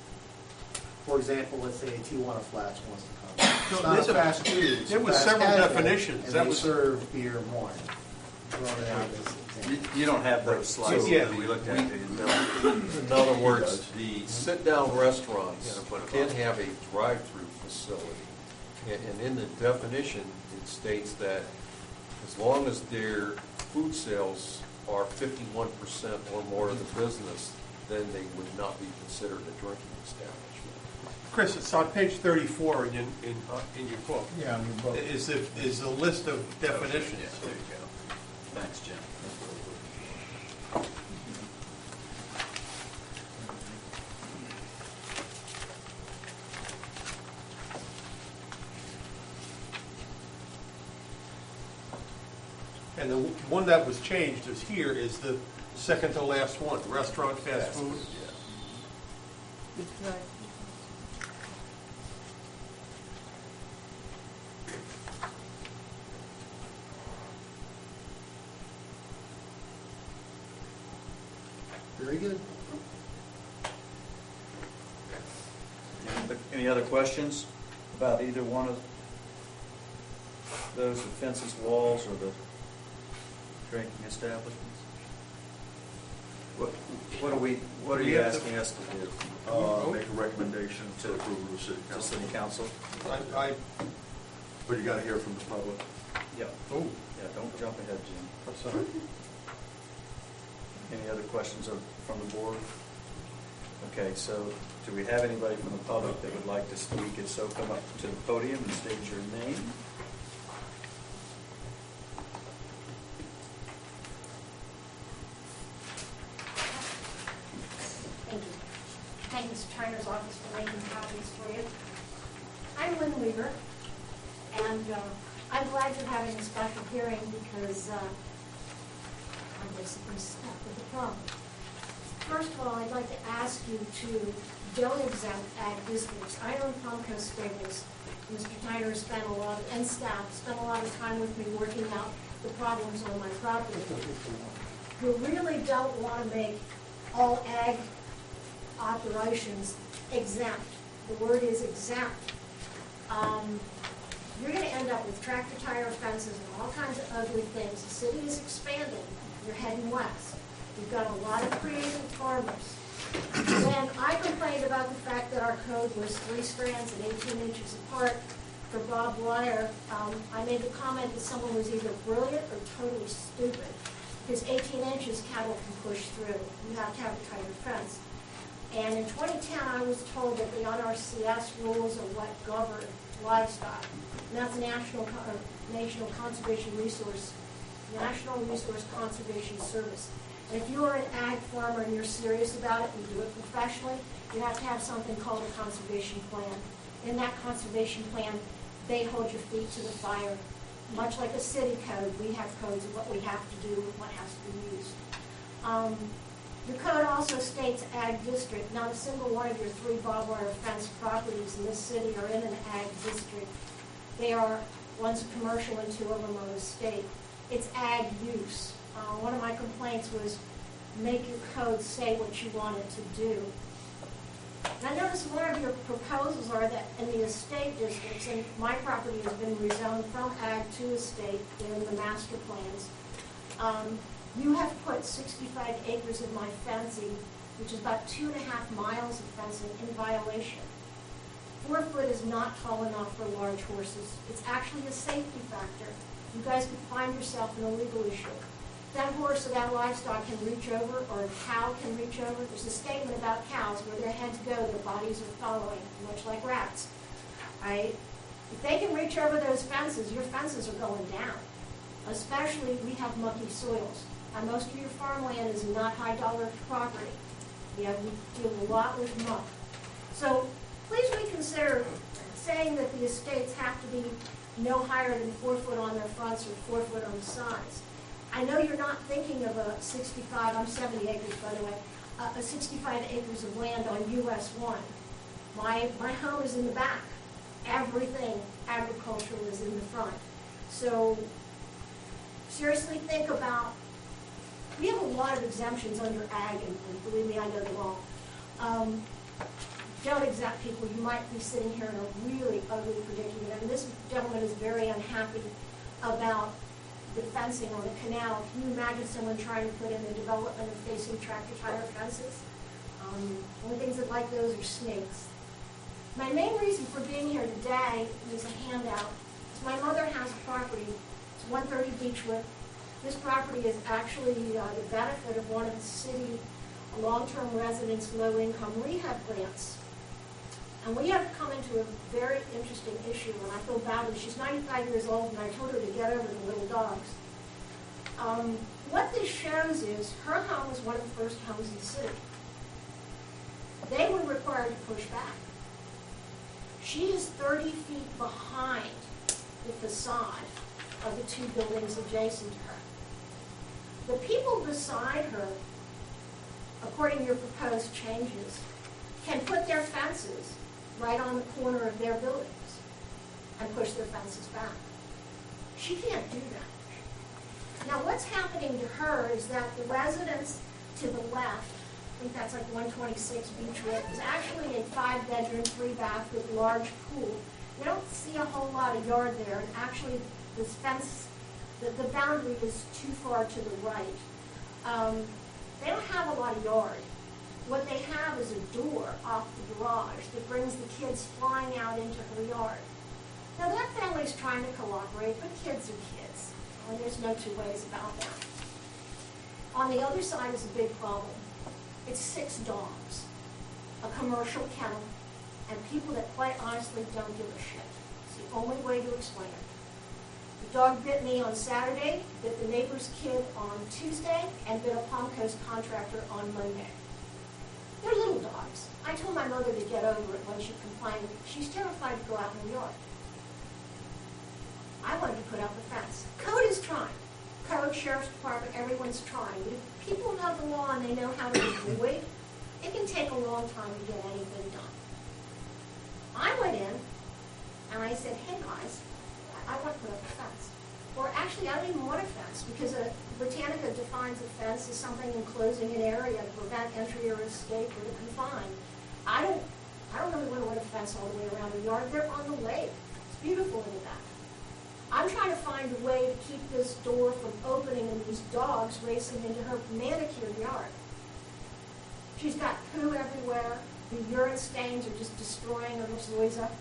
For example, let's say Tijuana Flats wants to come. It's No, not a there's a- fast food. it's there a was fast several casual, definitions. And That they was- serve beer and wine. Throwing it out as an You, example. you don't have those slides Yeah. that we looked at, do you, Bill? In other words, the sit-down restaurants Yeah, put it can on. have a drive-through facility. And and in the definition, it states that as long as their food sales are fifty-one percent or more of the business, then they would not be considered a drinking establishment. Chris, it's on page thirty-four in your, in, uh, in your book. Yeah, I mean, both. Is the, is the list of definitions. Yeah, there you go. Thanks, Jim. And the one that was changed is here is the second to last one, restaurant, fast Fast food. food, yeah. It's like, Very good. Any other- Any other questions about either one of those, the fences, walls, or the drinking establishments? What, what are we, what are you asking us to do? Uh, make a recommendation to approve of the city To council. city council? I, I, But you gotta hear from the public. Yeah. oh, Yeah, don't jump ahead, Jim. sorry. Any other questions of, from the board? Okay, so do we have anybody from the public that would like to speak? If so, come up to the podium and state your name. Thank you. Thank you, Mister Triner's office for making copies for you. I'm Lynn Weaver, and uh, I'm glad you're having a special hearing because uh, I'm basically stuck with the problem. First of all, I'd like to ask you to don't exempt ag districts. I own Palmco Stables. Mister Tyner spent a lot, and staff spent a lot of time with me working out the problems on my property. You really don't want to make all ag operations exempt. The word is exempt. Um, you're going to end up with tractor tire fences and all kinds of ugly things. The city is expanding. You're heading west. You've got a lot of creative farmers. When I complained about the fact that our code was three strands and eighteen inches apart for Bob Wire, um, I made the comment that someone was either brilliant or totally stupid. Because eighteen inches cattle can push through. You have to have a tighter fence. And in twenty ten, I was told that the N R C S rules are what govern livestock. And that's National, Co- National Conservation Resource, National Resource Conservation Service. And if you are an ag farmer and you're serious about it, you do it professionally, you have to have something called a conservation plan. In that conservation plan, they hold your feet to the fire. Much like a city code, we have codes of what we have to do and what has to be used. Um, the code also states ag district. Not a single one of your three barbed wire fence properties in this city are in an ag district. They are, one's commercial and two of them are estate. It's ag use. Uh, one of my complaints was make your code say what you want it to do. And I noticed one of your proposals are that in the estate districts, and my property has been rezoned from ag to estate in the master plans, um, you have put sixty-five acres of my fencing, which is about two and a half miles of fencing, in violation. Four foot is not tall enough for large horses. It's actually a safety factor. You guys could find yourself in a legal issue. That horse or that livestock can reach over, or a cow can reach over. There's a statement about cows where their heads go, their bodies are following, much like rats. Right? If they can reach over those fences, your fences are going down. Especially, we have mucky soils. And most of your farmland is not high dollar property. You have, we deal a lot with muck. So please reconsider saying that the estates have to be no higher than four foot on their fronts or four foot on the sides. I know you're not thinking of a sixty-five, I'm seventy acres by the way, uh, a sixty-five acres of land on U S one. My, my home is in the back. Everything agricultural is in the front. So seriously think about, we have a lot of exemptions under ag, and, and believe me, I know them all. Um, don't exempt people. You might be sitting here in a really ugly predicament. I mean, this gentleman is very unhappy about the fencing on the canal. Can you imagine someone trying to put in the development of facing tractor tire fences? Um, only things that like those are snakes. My main reason for being here today is a handout. So my mother has a property. It's one thirty Beechwood. This property is actually uh, the benefit of one of the city long-term residents low-income rehab grants. And we have come into a very interesting issue, and I feel badly. She's ninety-five years old, and I told her to get over the little dogs. Um, what this shows is her home was one of the first homes in the city. They were required to push back. She is thirty feet behind the facade of the two buildings adjacent to her. The people beside her, according to your proposed changes, can put their fences right on the corner of their buildings and push their fences back. She can't do that. Now what's happening to her is that the residents to the left, I think that's like one twenty-six Beechwood, is actually a five-bedroom, three-bath with large pool. You don't see a whole lot of yard there, and actually this fence, the, the boundary is too far to the right. Um, they don't have a lot of yard. What they have is a door off the garage that brings the kids flying out into her yard. Now that family's trying to cooperate, but kids are kids, and there's no two ways about that. On the other side is a big problem. It's six dogs, a commercial kennel, and people that quite honestly don't give a shit. It's the only way to explain it. The dog bit me on Saturday, bit the neighbor's kid on Tuesday, and bit a Palm Coast contractor on Monday. They're little dogs. I told my mother to get over it when she complained. She's terrified to go out in the yard. I wanted to put up a fence. Code is trying. Code, Sheriff's Department, everyone's trying. But if people know the law and they know how to avoid, it can take a long time to get anything done. I went in and I said, hey guys, I want to put up a fence. Or actually, I don't even want a fence because a, Britannica defines a fence as something enclosing an area to prevent entry or escape or to confine. I don't, I don't really want to put a fence all the way around the yard. They're on the lake. It's beautiful in the back. I'm trying to find a way to keep this door from opening and these dogs racing into her manicured yard. She's got poo everywhere. The urine stains are just destroying her Miss Louisa.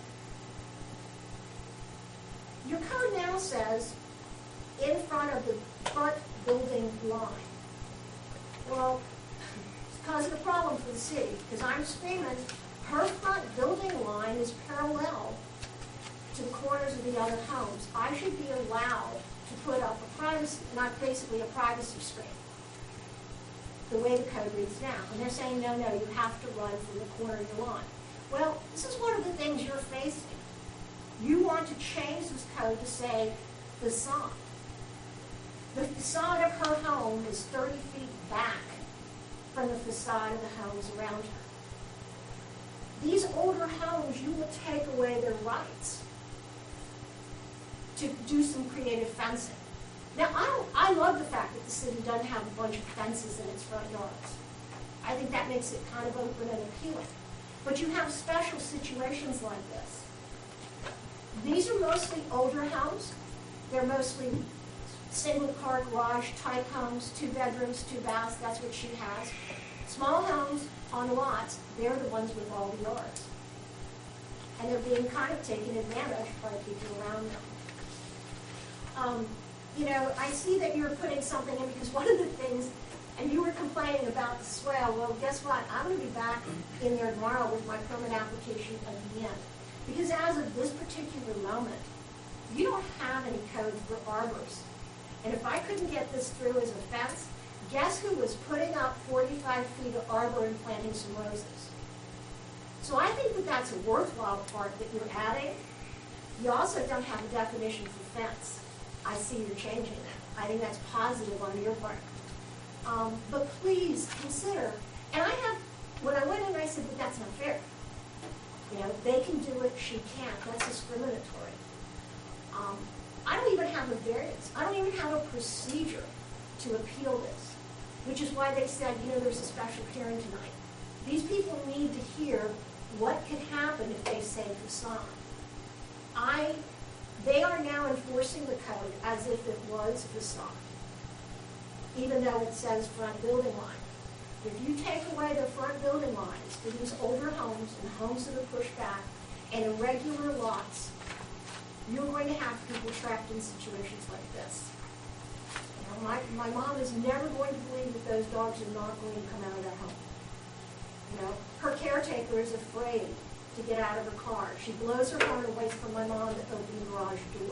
Your code now says in front of the front building line. Well, it's causing a problem for the city because I'm screaming her front building line is parallel to the corners of the other homes. I should be allowed to put up a privacy, not basically a privacy screen, the way the code reads now. And they're saying, no, no, you have to run from the corner of your line. Well, this is one of the things you're facing. You want to change this code to say facade. The facade of her home is thirty feet back from the facade of the homes around her. These older homes, you will take away their rights to do some creative fencing. Now, I, don't, I love the fact that the city doesn't have a bunch of fences in its front yards. I think that makes it kind of open and appealing. But you have special situations like this. These are mostly older homes. They're mostly single-car garage type homes, two bedrooms, two baths. That's what she has. Small homes on lots, they're the ones with all the yards. And they're being kind of taken advantage by people around them. Um, you know, I see that you're putting something in because one of the things, and you were complaining about the swale. Well, guess what? I'm going to be back in there tomorrow with my permit application again. Because as of this particular moment, you don't have any code for arbors. And if I couldn't get this through as a fence, guess who was putting up forty-five feet of arbor and planting some roses? So I think that that's a worthwhile part that you're adding. You also don't have a definition for fence. I see you're changing that. I think that's positive on your part. Um, but please consider, and I have, when I went in, I said, but that's not fair. You know, they can do it, she can't. That's discriminatory. Um, I don't even have a variance. I don't even have a procedure to appeal this, which is why they said, you know, there's a special hearing tonight. These people need to hear what could happen if they say facade. I, they are now enforcing the code as if it was facade, even though it says front building line. If you take away the front building lines for these older homes and homes that are pushed back and irregular lots, you're going to have people trapped in situations like this. You know, my, my mom is never going to believe that those dogs are not going to come out of that home. You know, her caretaker is afraid to get out of her car. She blows her horn and waits for my mom to open the garage door.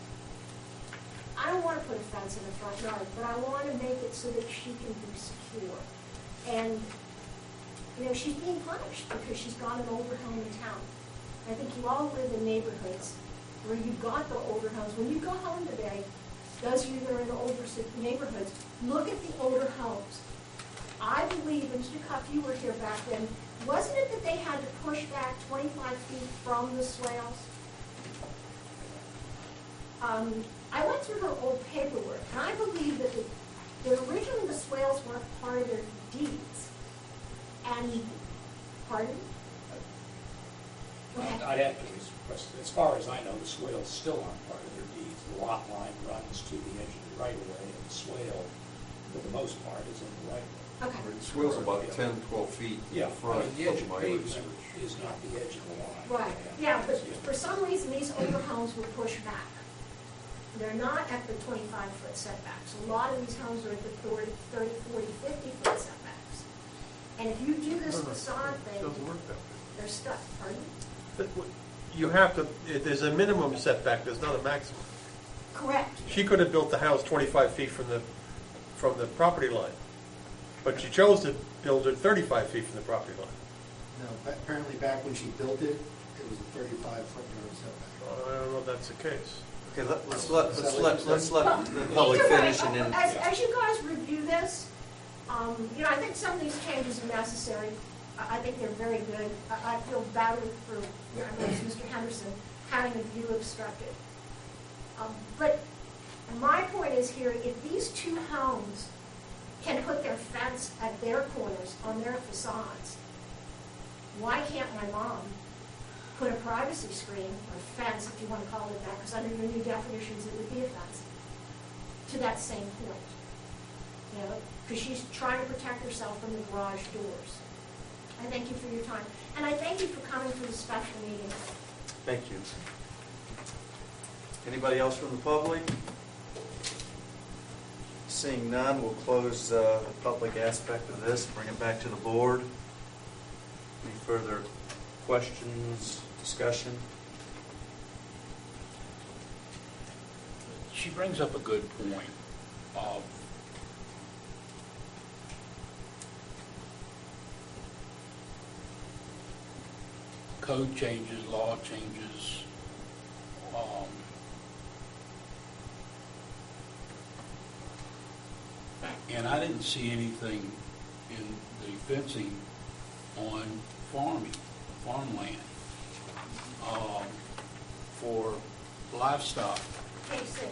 I don't want to put a fence in the front yard, but I want to make it so that she can be secure. And, you know, she's being punished because she's got an older home in town. I think you all live in neighborhoods where you've got the older homes. When you go home today, those of you that are in the older neighborhoods, look at the older homes. I believe, and Mister Cuff, you were here back then, wasn't it that they had to push back twenty-five feet from the swales? Um, I went through her old paperwork, and I believe that, the, that originally the swales weren't part of their deeds. And, pardon? I'd have to, as far as I know, the swales still aren't part of their deeds. The lot the most part, is in the right of way. Okay. The swale's about ten, twelve feet in Yeah, front I mean, the edge of of my pavement research. is not the edge of the line. Right, yeah, but for some reason, these older homes were pushed back. They're not at the twenty-five foot setbacks. A lot of these homes are at the thirty, forty, fifty foot setbacks. And if you do this facade thing, Doesn't work that way. they're stuck, pardon? But what- You have to, if there's a minimum setback, there's not a maximum. Correct. She could have built the house twenty-five feet from the, from the property line, but she chose to build it thirty-five feet from the property line. No, ba- apparently back when she built it, it was a thirty-five foot yard setback. I don't know if that's the case. Okay, let- let's let, let's let, let's let the public Either way, finish and then. As, as you guys review this, um, you know, I think some of these changes are necessary. I, I think they're very good. I, I feel badly for, you know, Mister Henderson having a view obstructed. Um, but my point is here, if these two homes can put their fence at their corners on their facades, why can't my mom put a privacy screen or fence, if you want to call it that, because under your new definitions, it would be a fence, to that same point? You know, because she's trying to protect herself from the garage doors. I thank you for your time. And I thank you for coming to this special meeting. Thank you. Anybody else from the public? Seeing none, we'll close uh, the public aspect of this, bring it back to the board. Any further questions, discussion? She brings up a good point of code changes, law changes, um, and I didn't see anything in the fencing on farming, farmland, um, for livestock. Page six.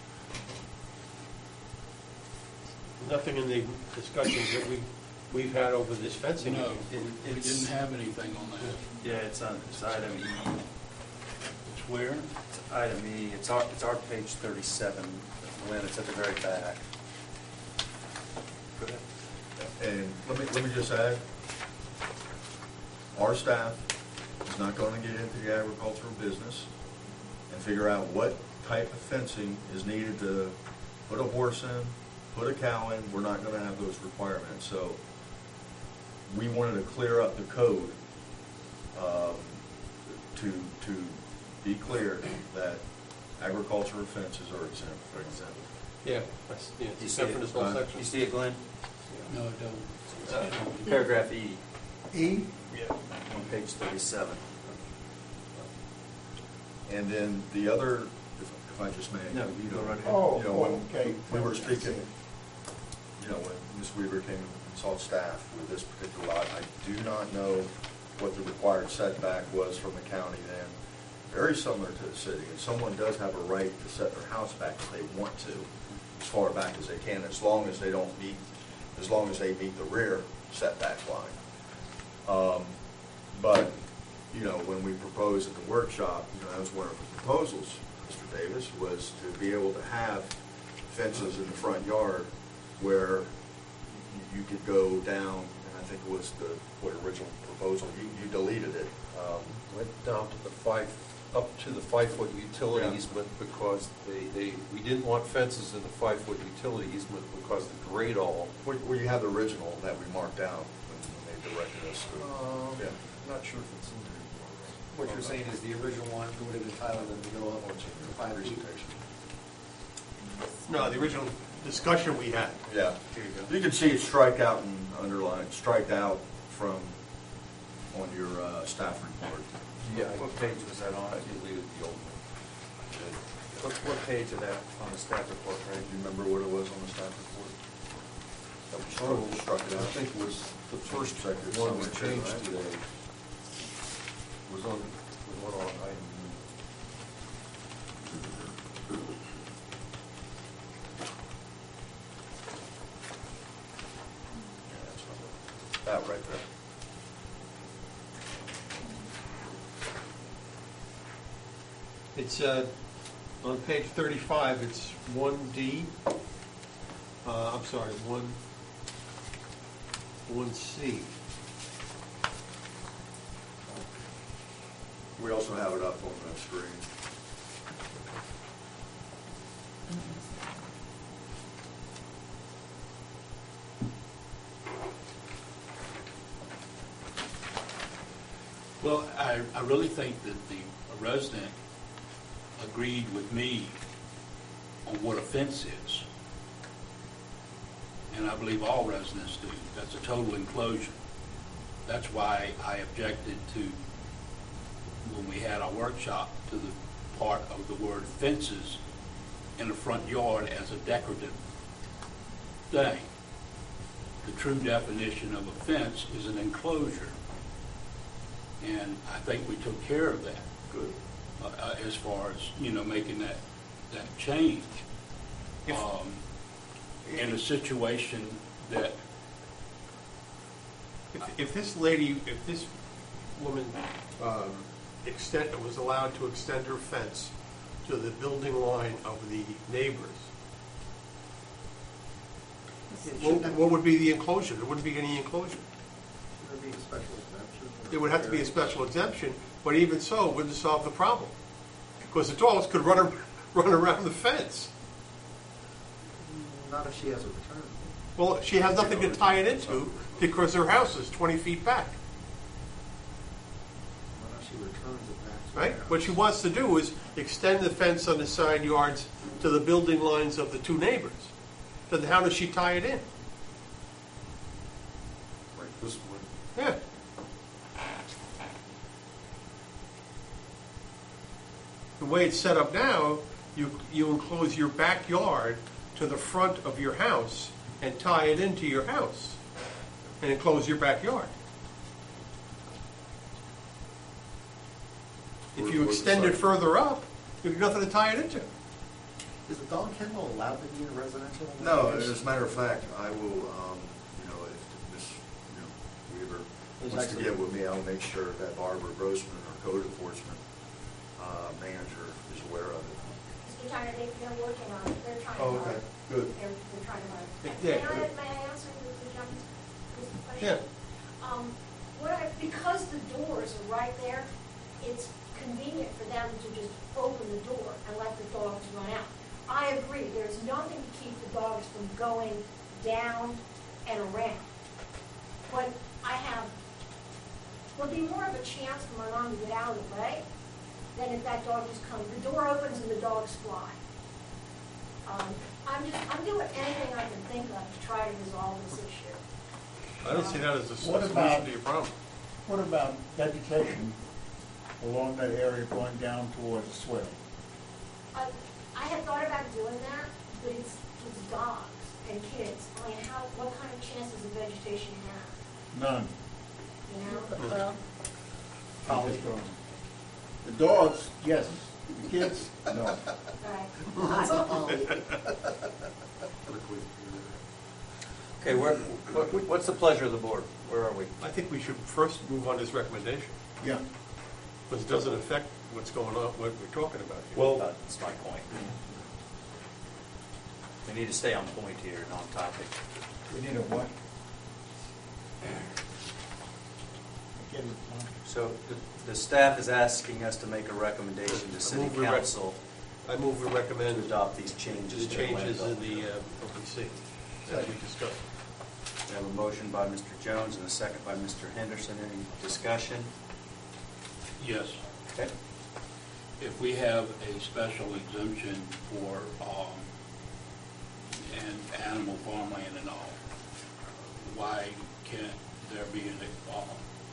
Nothing in the discussions that we, we've had over this fencing. No, It- we it's- didn't have anything on that. Yeah, it's on, it's item E. It's where? It's item E, it's our, it's our page thirty-seven, Lynn, it's at the very back. Go ahead. And let me, let me just add, our staff is not going to get into the agricultural business and figure out what type of fencing is needed to put a horse in, put a cow in. We're not going to have those requirements. So we wanted to clear up the code um, to, to be clear that agricultural fences are exempt, for exempt. Yeah, that's, yeah, You it's see except for it? this whole Uh, section. You see it, Glenn? No, it don't. Uh, Paragraph E, E? Yeah. on page thirty-seven. And then the other, if if I just may. No, you go right ahead. Oh, You know, when okay. we were speaking, you know, when Miz Weaver came and saw staff with this particular lot, I do not know what the required setback was from the county then. Very similar to the city, and someone does have a right to set their house back if they want to, as far back as they can, as long as they don't meet, as long as they meet the rear setback line. Um, But, you know, when we proposed at the workshop, you know, that was one of the proposals, Mister Davis, was to be able to have fences in the front yard where you- you could go down, and I think it was the, what original proposal, you, you deleted it. Um, Went down to the five, up to the five-foot utility Yeah. easement because they, they, we didn't want fences in the five-foot utility easement because the grade all. Where, where you have the original that we marked out when when they directed us to. Um, Yeah. Not sure if it's in there. What you're saying is the original one, who would have been titled in the middle of the fire presentation. No, the original discussion we had. Yeah. Here you go. You can see it strike out and underline, striked out from, on your uh, staff report. Yeah, What page was that on? I deleted the old one. What, what page of that on the staff report, Do right? you remember what it was on the staff report? That we struck, struck it I out. think it was the first Executive one we summary, changed right? today. Was on, was one on item E. Yeah, that's what- That right there. It's, uh, on page thirty-five, it's one D. uh, I'm sorry, one, one C. We also have it up on the screen. Well, I, I really think that the resident agreed with me on what a fence is. And I believe all residents do. That's a total enclosure. That's why I objected to, when we had our workshop, to the part of the word fences in the front yard as a decorative thing. The true definition of a fence is an enclosure. And I think we took care of that. Good. Uh, uh, as far as, you know, making that, that change. If- Um, in a situation that, If, if this lady, if this woman um, extend, was allowed to extend her fence to the building line of the neighbors, what, what would be the enclosure? There wouldn't be any enclosure. Should there be a special exemption? There would have to be a special exemption, but even so, it wouldn't solve the problem. Because the dogs could run, ar- run around the fence. Not if she has a return. Well, she has nothing to tie it into because her house is twenty feet back, Why not she returns it back to the right? house? What she wants to do is extend the fence on the side yards to the building lines of the two neighbors. Then how does she tie it in? Like this one. Yeah. The way it's set up now, you, you enclose your backyard to the front of your house and tie it into your house and enclose your backyard. If you Where- where's the extend it side? further up, you have nothing to tie it into. Is the dog kennel allowed to be in a residential? No, as a matter of fact, I will, um, you know, if Miz you know, Weaver There's wants to actually- get with me, I'll make sure that Barbara Grossman, our code enforcement uh, manager, is aware of it. Mister Tyner, they, they're working on it, they're trying Oh, hard. okay, good. They're, they're trying hard. Yeah, May I, good. may I answer the, the jump, this question? Yeah. Um, what I, because the doors are right there, it's convenient for them to just open the door and let the dogs run out. I agree, there's nothing to keep the dogs from going down and around. But I have, would be more of a chance for my mom to get out of the way than if that dog just comes, the door opens and the dogs fly. Um, I'm just, I'm doing anything I can think of to try to resolve this issue. I don't see that as a What solution about- to your problem. What about vegetation along that area going down towards the swale? I, I had thought about doing that, but it's, it's dogs and kids. I mean, how, what kind of chances of vegetation have, None. you know? Well, I'm just throwing- The dogs, yes. The kids, no. Right. Okay, where, what, what's the pleasure of the board? Where are we? I think we should first move on this recommendation, Yeah. because it doesn't affect what's going on, what we're talking about here. Well, that's my point. We need to stay on point here and on topic. We need a what? Get it, huh? So the, the staff is asking us to make a recommendation to I city move we rec- council I move we to recommend adopt these changes. the to land changes in development. the uh, O P C, as we discussed. We have a motion by Mister Jones and a second by Mister Henderson. Any discussion? yes, Okay. if we have a special exemption for, um, and animal farmland and all, why can't there be an, um,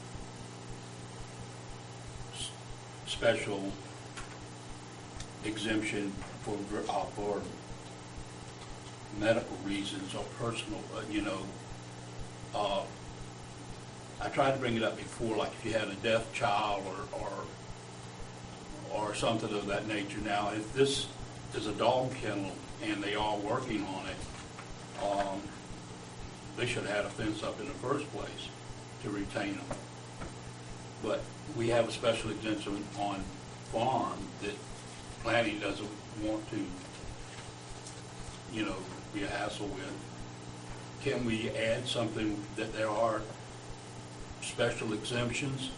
s- special exemption for, uh, for medical reasons or personal, uh, you know, uh, I tried to bring it up before, like if you had a deaf child or, or or something of that nature. Now, if this is a dog kennel and they are working on it, um, they should have had a fence up in the first place to retain them. But we have a special exemption on farm that planning doesn't want to, you know, be a hassle with. Can we add something that there are special exemptions?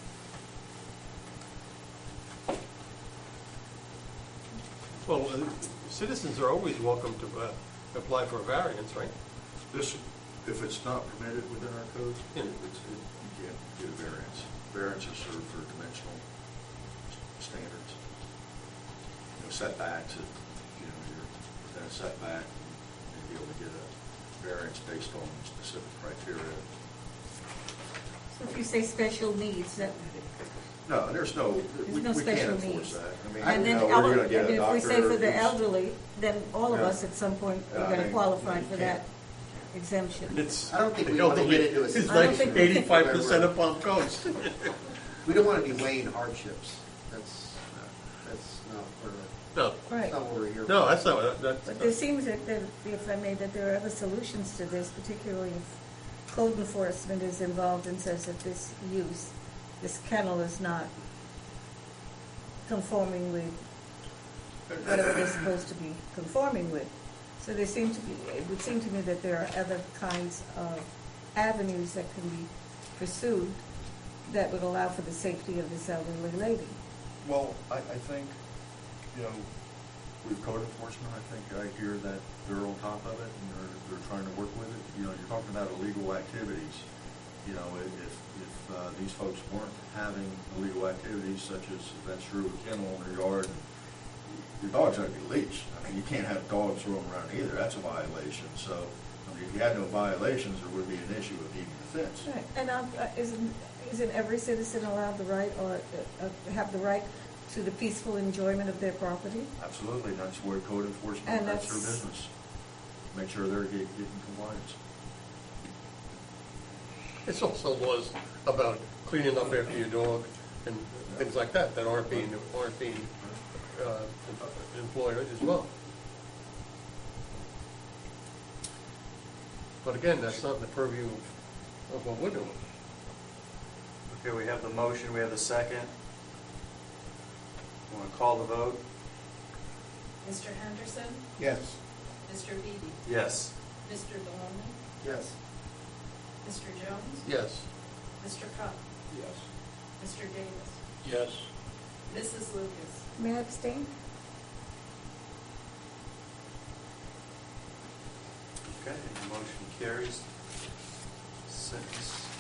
Well, uh, citizens are always welcome to uh, apply for a variance, right? This, if it's not permitted within our code, Yeah. it's, it, you can't get a variance. Variances are for dimensional s- standards. You know, setbacks, if, you know, you're within a setback, you may be able to get a variance based on specific criteria. So if you say special needs, that, No, and there's no, we, no we special can't enforce needs. that. I mean, and you then know, el- we're gonna get and a if we say for the doctor who's- elderly, then all of Yeah. us at some point Yeah, are I gonna mean, qualify you for can't. that exemption. It's I don't think we the want to elderly get into a is I don't like think we- eighty-five percent of Palm Coast. We don't want to be weighing hardships. That's, that's not what, No, Right. that's not what we're here for. no, that's not, what- But that's, there seems that, there- if I may, that there are other solutions to this, particularly if code enforcement is involved and says that this use, this kennel is not conforming with whatever they're supposed to be conforming with. So there seem to be, it would seem to me that there are other kinds of avenues that can be pursued that would allow for the safety of this elderly lady. Well, I, I think, you know, with code enforcement, I think I hear that they're on top of it and they're, they're trying to work with it. You know, you're talking about illegal activities. You know, if, if uh, these folks weren't having illegal activities such as venture a kennel in their yard, your dog's going to be leashed. I mean, you can't have dogs roaming around either. That's a violation. So, I mean, if you had no violations, there would be an issue of needing a fence. Right, and um, uh, isn't, isn't every citizen allowed the right or uh, uh, have the right to the peaceful enjoyment of their property? Absolutely. That's where code enforcement, And that's their that's- business. Make sure they're get- getting compliance. it's also laws about cleaning up after your dog and things like that, that aren't being, aren't being uh, employed as well. But again, that's not in the purview of, of what we're doing. Okay, we have the motion, we have the second. Want to call the vote? Mister Henderson? Yes. Mister Beebe? Yes. Mister Delory? Yes. Mister Jones? Yes. Mister Cup? Yes. Mister Davis? Yes. Missus Lucas? May I abstain? Okay, motion carries. Six.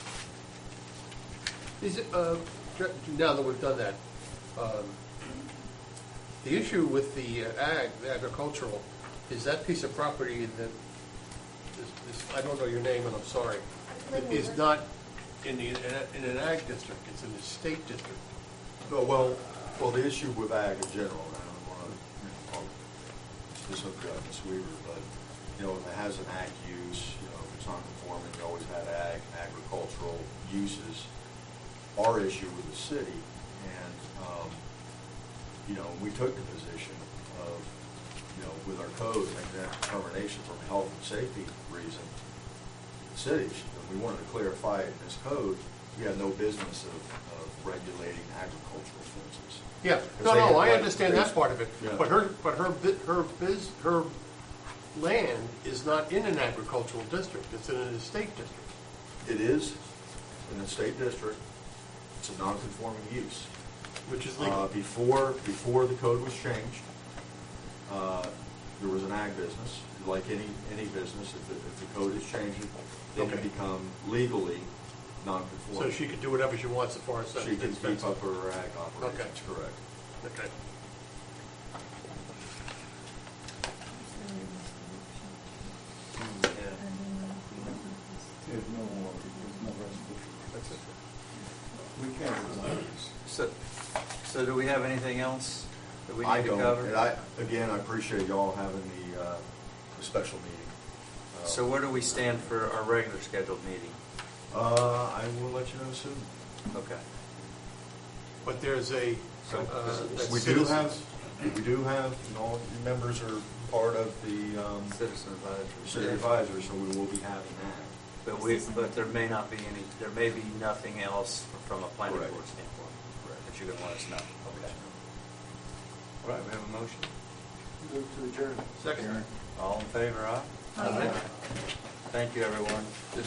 Is it, uh, now that we've done that, um, the issue with the uh, ag, the agricultural, is that piece of property that, is, is, I don't know your name and I'm sorry, is not in the, in an ag district, it's in the state district. Oh, well, well, the issue with ag in general, and I don't want to, you know, talk specifically about Miz Weaver, but, you know, if it has an ag use, you know, if it's non-conforming, you always had ag, agricultural uses. Our issue with the city, and, um, you know, we took the position of, you know, with our code, making that determination from a health and safety reason, the city, and we wanted to clarify in this code, we had no business of, of regulating agricultural fences. Yeah, Because no, they no, had, I like, understand that part of it, Yeah. but her, but her, bi- her biz, her land is not in an agricultural district, it's in an estate district. It is in the state district. It's a non-conforming use. Which is Uh, legal. before, before the code was changed, uh, there was an ag business. Like any, any business, if the, if the code is changing, it can Okay. become legally So non-conforming. she could do whatever she wants as far as that. She can that's keep fenced. up her ag operations, Okay. correct. Okay. There's no more, there's no resolution. That's it. We can't resolve this. So, so do we have anything else that we I need to don't, cover? and I, again, I appreciate y'all having the, uh, the special meeting. Uh, So where do we stand for our regular scheduled meeting? Uh, I will let you know soon. Okay. But there's a, So, uh, that We do have, citizens- we do have, you know, members are part of the, um, Citizen advisory. city advisor, so we will be having that. But we, but there may not be any, there may be nothing else from a planning Correct. board standpoint. Correct. That you can let us know. Okay. All right, we have a motion. Move to adjourn. Second. All in favor, aye? Aye. Thank you, everyone.